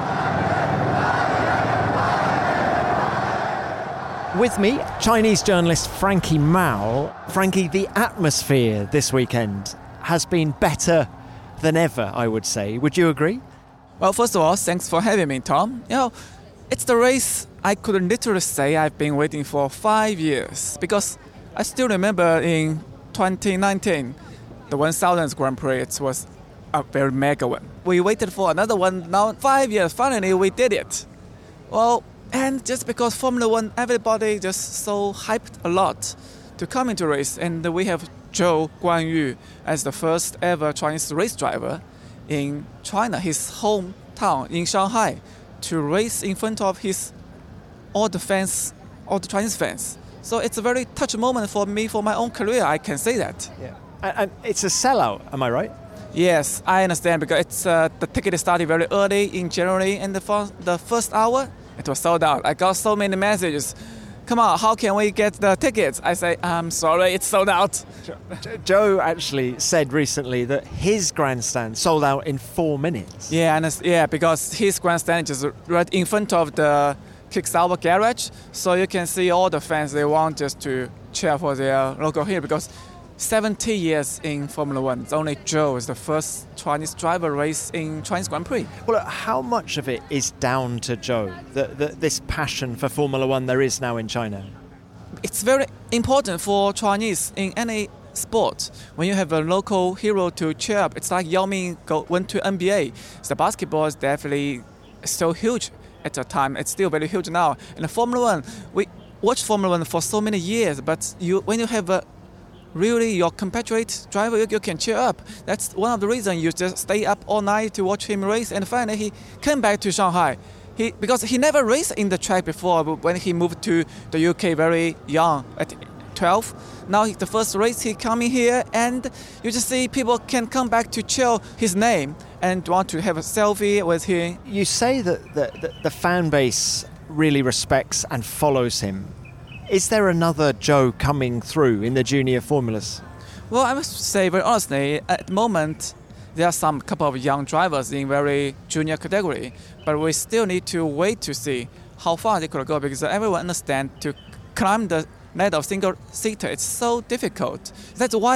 With me, Chinese journalist Frankie Mao. Frankie, the atmosphere this weekend has been better than ever, I would say. Would you agree? Well, first of all, thanks for having me, Tom. It's the race I could literally say I've been waiting for 5 years, because I still remember in 2019, the 1000th Grand Prix, it was a very mega one. We waited for another one, now 5 years, finally we did it. Well, and just because Formula One, everybody just so hyped a lot to come into race, and we have Zhou Guanyu as the first ever Chinese race driver in China, his hometown in Shanghai, to race in front of all the Chinese fans. So it's a very touching moment for me, for my own career, I can say that. Yeah. And it's a sellout, am I right? Yes, I understand, because it's the ticket started very early in January, and the first hour, it was sold out. I got so many messages. Come on, how can we get the tickets? I say, I'm sorry, it's sold out. Zhou actually said recently that his grandstand sold out in 4 minutes. Yeah, because his grandstand is right in front of the Kicksauber garage, so you can see all the fans, they want just to cheer for their local hero, because 70 years in Formula One, it's only Zhou is the first Chinese driver race in Chinese Grand Prix. Well, how much of it is down to Zhou, this passion for Formula One there is now in China? It's very important for Chinese in any sport. When you have a local hero to cheer up, it's like Yao Ming went to NBA. So the basketball is definitely so huge at the time. It's still very huge now. And the Formula One, we watched Formula One for so many years, but when you have really your compatriot driver, you can cheer up. That's one of the reasons you just stay up all night to watch him race. And finally, he came back to Shanghai. Because he never raced in the track before, but when he moved to the UK very young, at 12. Now the first race he coming here, and you just see people can come back to cheer his name and want to have a selfie with him. You say that the fan base really respects and follows him. Is there another Zhou coming through in the junior formulas? Well, I must say very honestly, at the moment, there are some couple of young drivers in very junior category, but we still need to wait to see how far they could go, because everyone understands to climb the ladder of single seater, it's so difficult. That's why make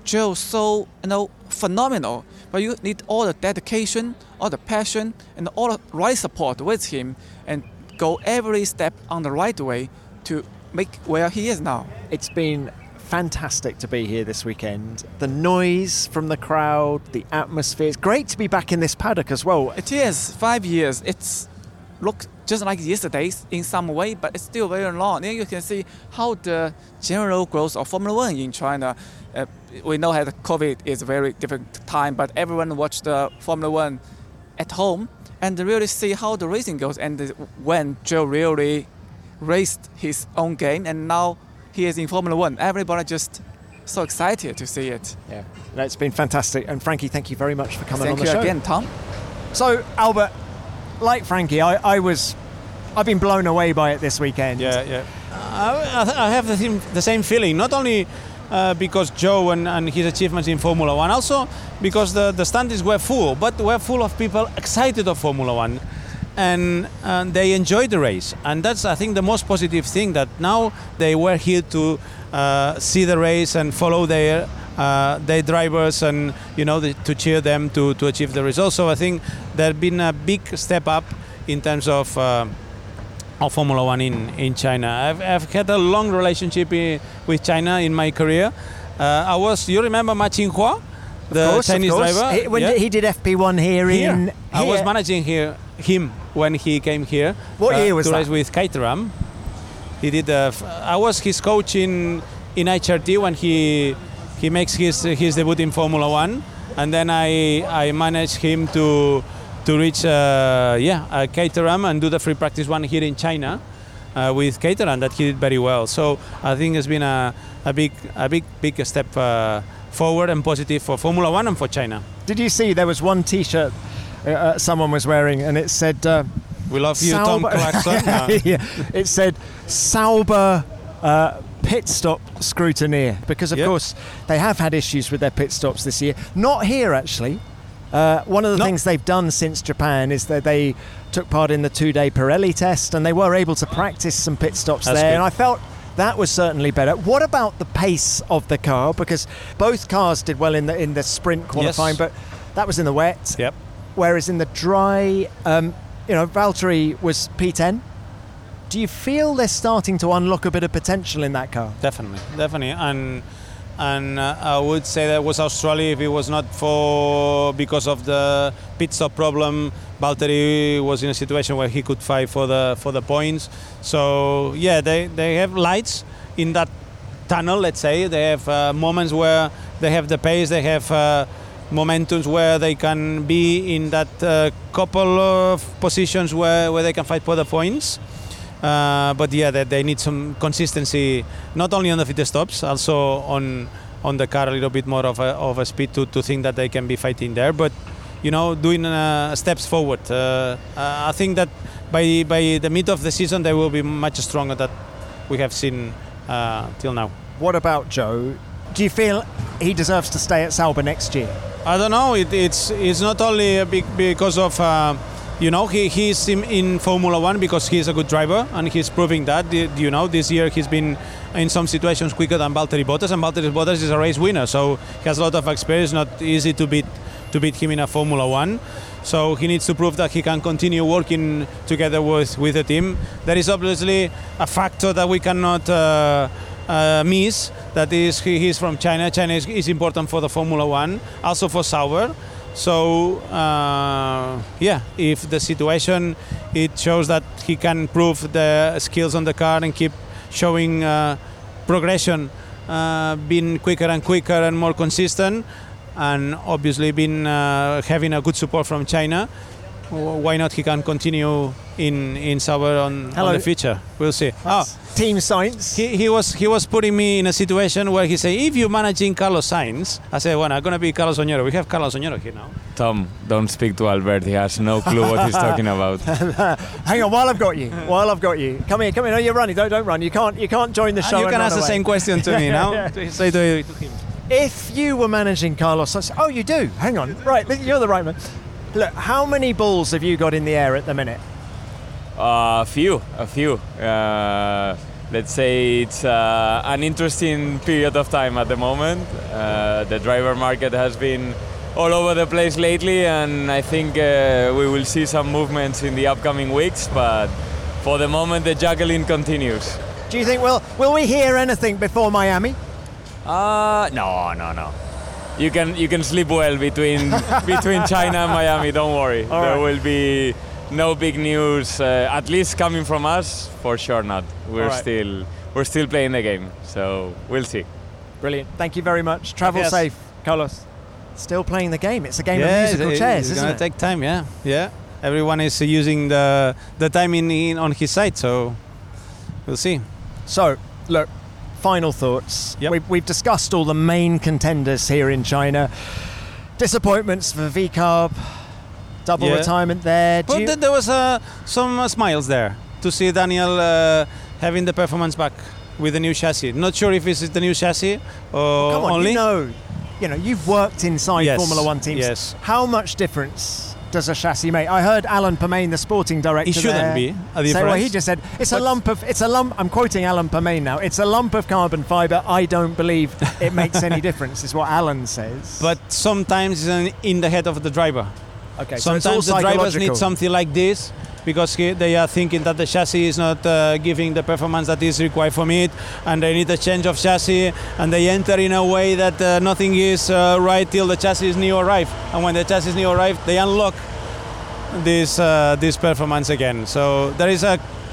Joe so phenomenal, but you need all the dedication, all the passion, and all the right support with him, and go every step on the right way to make where he is now. It's been fantastic to be here this weekend. The noise from the crowd, the atmosphere. It's great to be back in this paddock as well. It is 5 years. It's look just like yesterday in some way, but it's still very long. Then you can see how the general growth of Formula One in China. We know that COVID is a very different time, but everyone watched the Formula One at home and really see how the racing goes. And when Joe really raced his own game, and now he is in Formula One, everybody just so excited to see it. Yeah, no, it's been fantastic. And Frankie, thank you very much for coming on the show. Thank you again, Tom. So, Albert, like Frankie, I've been blown away by it this weekend. Yeah. I have the same feeling. Not only because Joe and his achievements in Formula One, also because the stands were full, but were full of people excited of Formula One, and they enjoyed the race. And that's, I think, the most positive thing, that now they were here to see the race and follow their drivers, and to cheer them to achieve the results. So I think there's been a big step up in terms of Formula One in China. I've had a long relationship with China in my career. You remember Ma Qinghua, the Chinese driver? He did FP1 here. I was managing him when he came here. What year was to that? race with Caterham. He did. I was his coach in HRT when he makes his debut in Formula One, and then I managed him to reach Caterham and do the free practice one here in China with Caterham, that he did very well. So I think it's been a big step forward and positive for Formula One and for China. Did you see there was one T-shirt someone was wearing, and it said "We love you, Tom Clarkson"? No. Yeah, it said Sauber pit stop scrutineer, because of course they have had issues with their pit stops this year. Not here, actually. One of the things they've done since Japan is that they took part in the 2-day Pirelli test, and they were able to practice some pit stops there. Good. And I felt that was certainly better. What about the pace of the car? Because both cars did well in the sprint qualifying, but that was in the wet. Yep. Whereas in the dry, Valtteri was P10. Do you feel they're starting to unlock a bit of potential in that car? Definitely. And I would say that was Australia. If it was not because of the pit stop problem, Valtteri was in a situation where he could fight for the points. So yeah, they have lights in that tunnel. Let's say they have moments where they have the pace. They have momentums where they can be in that couple of positions where they can fight for the points. But yeah, they need some consistency, not only on the pit stops, also on the car, a little bit more of a speed to think that they can be fighting there. But doing steps forward. I think that by the mid of the season they will be much stronger than we have seen till now. What about Joe? Do you feel he deserves to stay at Sauber next year? I don't know. It's not only because of. He's in Formula One because he's a good driver, and he's proving that. This year he's been in some situations quicker than Valtteri Bottas, and Valtteri Bottas is a race winner, so he has a lot of experience. Not easy to beat him in a Formula One. So he needs to prove that he can continue working together with the team. There is obviously a factor that we cannot miss. That is, he's from China. China is important for the Formula One, also for Sauber. So if the situation it shows that he can prove the skills on the car and keep showing progression, being quicker and quicker and more consistent, and obviously been having a good support from China, why not he can continue in Sauber on the future? We'll see. Team Sainz. He was putting me in a situation where he said, if you're managing Carlos Sainz, I said, well, I'm going to be Carlos Oñoro. We have Carlos Oñoro here now. Tom, don't speak to Albert. He has no clue what he's talking about. Hang on, while I've got you. Come here. No, you're running. Don't run. You can't join the show. You can ask the same question to me now. Yeah. Say to him. If you were managing Carlos Sainz, you do. Hang on. Right, you're the right man. Look, how many balls have you got in the air at the minute? A few. let's say it's an interesting period of time at the moment. The driver market has been all over the place lately, and I think we will see some movements in the upcoming weeks, but for the moment the juggling continues. Do you think will we hear anything before Miami? No. You can sleep well between China and Miami, don't worry. There will be no big news, at least coming from us, for sure not. We're still playing the game, so we'll see. Brilliant. Thank you very much. Travel safe, Carlos. Still playing the game. It's a game of musical chairs, isn't it? It's going to take time, yeah. Everyone is using the time on his side, so we'll see. So, look, final thoughts. Yep. We've discussed all the main contenders here in China. Disappointments for VCARB, double retirement there. But there was some smiles there to see Daniel having the performance back with the new chassis. Not sure if this is the new chassis or come on, only. You know, you've worked inside Formula One teams. Yes. How much difference does a chassis make? I heard Alan Permain, the sporting director, it shouldn't be a difference. Well, he just said it's a lump. I'm quoting Alan Permain now. It's a lump of carbon fibre. I don't believe it makes any difference. Is what Alan says. But sometimes it's in the head of the driver. Okay. Sometimes so the drivers need something like this, because they are thinking that the chassis is not giving the performance that is required from it, and they need a change of chassis, and they enter in a way that nothing is right till the chassis is new arrive, and when the chassis is new arrive, they unlock this performance again. So there is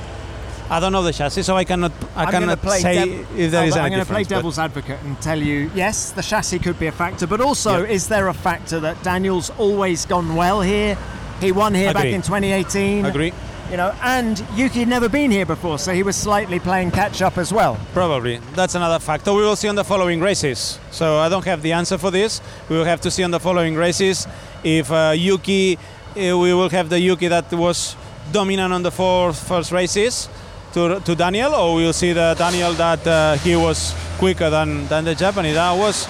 I don't know the chassis, so I cannot say if there is any difference. I'm going to play devil's advocate and tell you, yes, the chassis could be a factor, but also is there a factor that Daniel's always gone well here? He won here back in 2018. Agree. You know, and Yuki had never been here before, so he was slightly playing catch up as well. Probably. That's another factor. We will see on the following races. So I don't have the answer for this. We will have to see on the following races if Yuki, we will have the Yuki that was dominant on the first races to Daniel, or we will see the Daniel that he was quicker than the Japanese. I was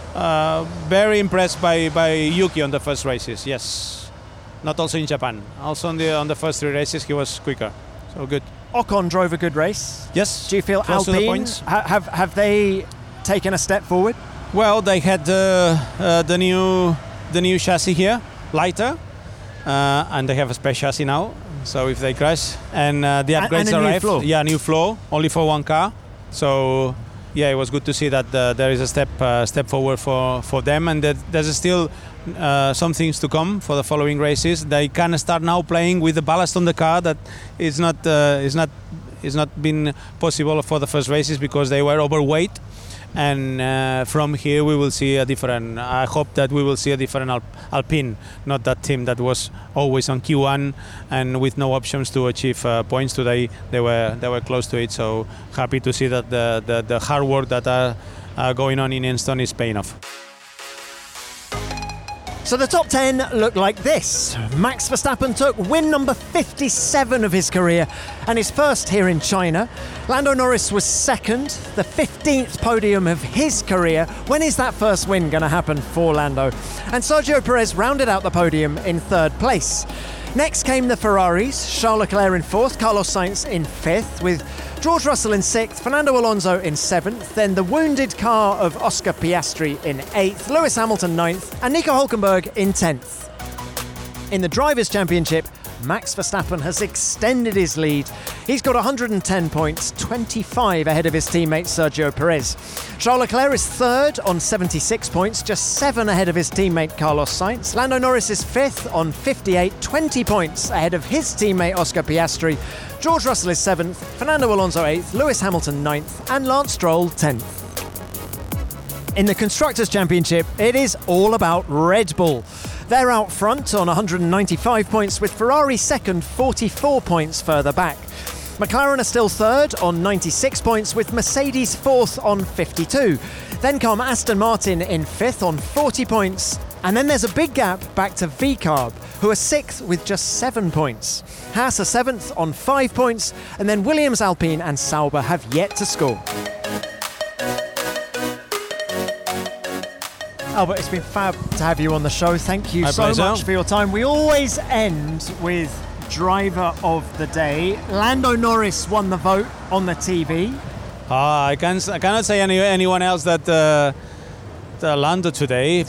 very impressed by Yuki on the first races. Yes. Not also in Japan. Also on the first 3 races, he was quicker. So good. Ocon drove a good race. Yes. Do you feel Alpine have they taken a step forward? Well, they had the new chassis here, lighter, and they have a spare chassis now. So if they crash, and the upgrades arrived. New floor, only for one car. So it was good to see that there is a step forward for them, and that there's still some things to come for the following races. They can start now playing with the ballast on the car that is not been possible for the first races because they were overweight. And from here we will see a different. I hope that we will see a different Alpine, not that team that was always on Q1 and with no options to achieve points. Today they were close to it. So happy to see that the hard work that are going on in Enston is paying off. So the top 10 look like this. Max Verstappen took win number 57 of his career and his first here in China. Lando Norris was second, the 15th podium of his career. When is that first win going to happen for Lando? And Sergio Perez rounded out the podium in third place. Next came the Ferraris, Charles Leclerc in fourth, Carlos Sainz in fifth, with George Russell in sixth, Fernando Alonso in seventh, then the wounded car of Oscar Piastri in eighth, Lewis Hamilton ninth, and Nico Hülkenberg in 10th. In the Drivers' Championship, Max Verstappen has extended his lead. He's got 110 points, 25 ahead of his teammate Sergio Perez. Charles Leclerc is third on 76 points, just 7 ahead of his teammate Carlos Sainz. Lando Norris is fifth on 58, 20 points ahead of his teammate Oscar Piastri. George Russell is 7th, Fernando Alonso 8th, Lewis Hamilton 9th, and Lance Stroll 10th. In the Constructors' Championship, it is all about Red Bull. They're out front on 195 points, with Ferrari second, 44 points further back. McLaren are still third on 96 points, with Mercedes fourth on 52. Then come Aston Martin in fifth on 40 points. And then there's a big gap back to VCARB, who are sixth with just 7 points. Haas are seventh on 5 points, and then Williams, Alpine and Sauber have yet to score. Albert, it's been fab to have you on the show. Thank you so much for your time. We always end with driver of the day. Lando Norris won the vote on the TV. I cannot say anyone else that Lando today.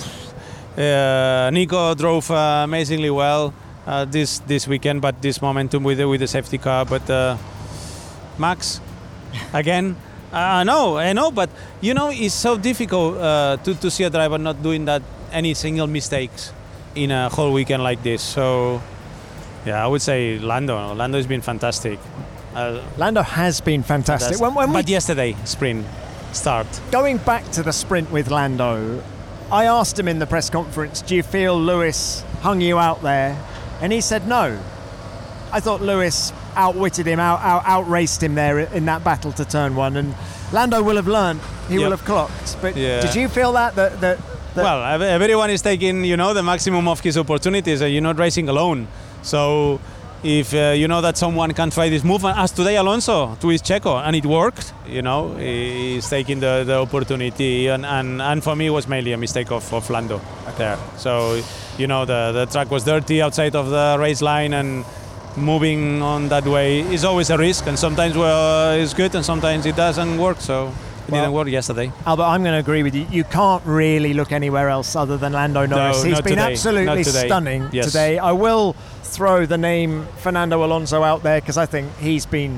Nico drove amazingly well this weekend, but this momentum with the safety car. But Max, again, I know, but it's so difficult to see a driver not doing any single mistakes in a whole weekend like this. So, yeah, I would say Lando. Lando has been fantastic. Lando has been fantastic. But yesterday, sprint start. Going back to the sprint with Lando, I asked him in the press conference, do you feel Lewis hung you out there? And he said no. I thought Lewis outwitted him, outraced him there in that battle to turn one. And Lando will have learned, he will have clocked. But did you feel that Well, everyone is taking, the maximum of his opportunities. You're not racing alone. So if you know that someone can try this move, as today Alonso to his Checo, and it worked, he's taking the opportunity. And for me, it was mainly a mistake of Lando there. So, the track was dirty outside of the race line, and moving on that way is always a risk. And sometimes it's good, and sometimes it doesn't work. So it didn't work yesterday. Albert, I'm going to agree with you. You can't really look anywhere else other than Lando Norris. He's been absolutely stunning today. I will throw the name Fernando Alonso out there because I think he's been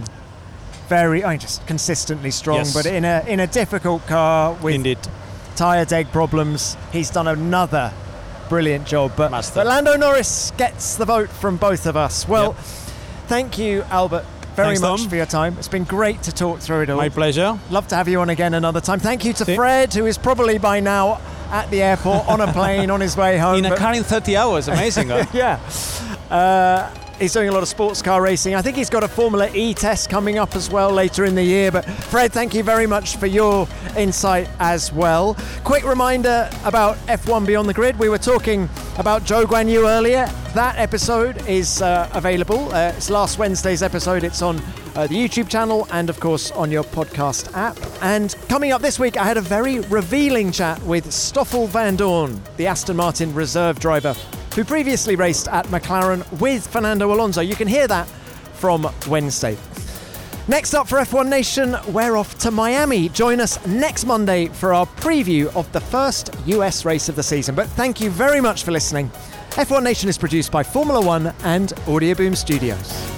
just consistently strong. Yes. But in a difficult car with tyre deg problems, he's done another brilliant job. But Lando Norris gets the vote from both of us. Well, thank you, Albert, very much for your time. It's been great to talk through it all. My pleasure. Love to have you on again another time. Thank you to Fred, who is probably by now at the airport on a plane on his way home. In a car in 30 hours. Amazing. Huh? Yeah. He's doing a lot of sports car racing. I think he's got a Formula E test coming up as well later in the year. But Fred, thank you very much for your insight as well. Quick reminder about F1 Beyond the Grid. We were talking about Zhou Guanyu earlier. That episode is available. It's last Wednesday's episode. It's on the YouTube channel and, of course, on your podcast app. And coming up this week, I had a very revealing chat with Stoffel Vandoorne, the Aston Martin reserve driver, who previously raced at McLaren with Fernando Alonso. You can hear that from Wednesday. Next up for F1 Nation, we're off to Miami. Join us next Monday for our preview of the first US race of the season. But thank you very much for listening. F1 Nation is produced by Formula One and Audioboom Studios.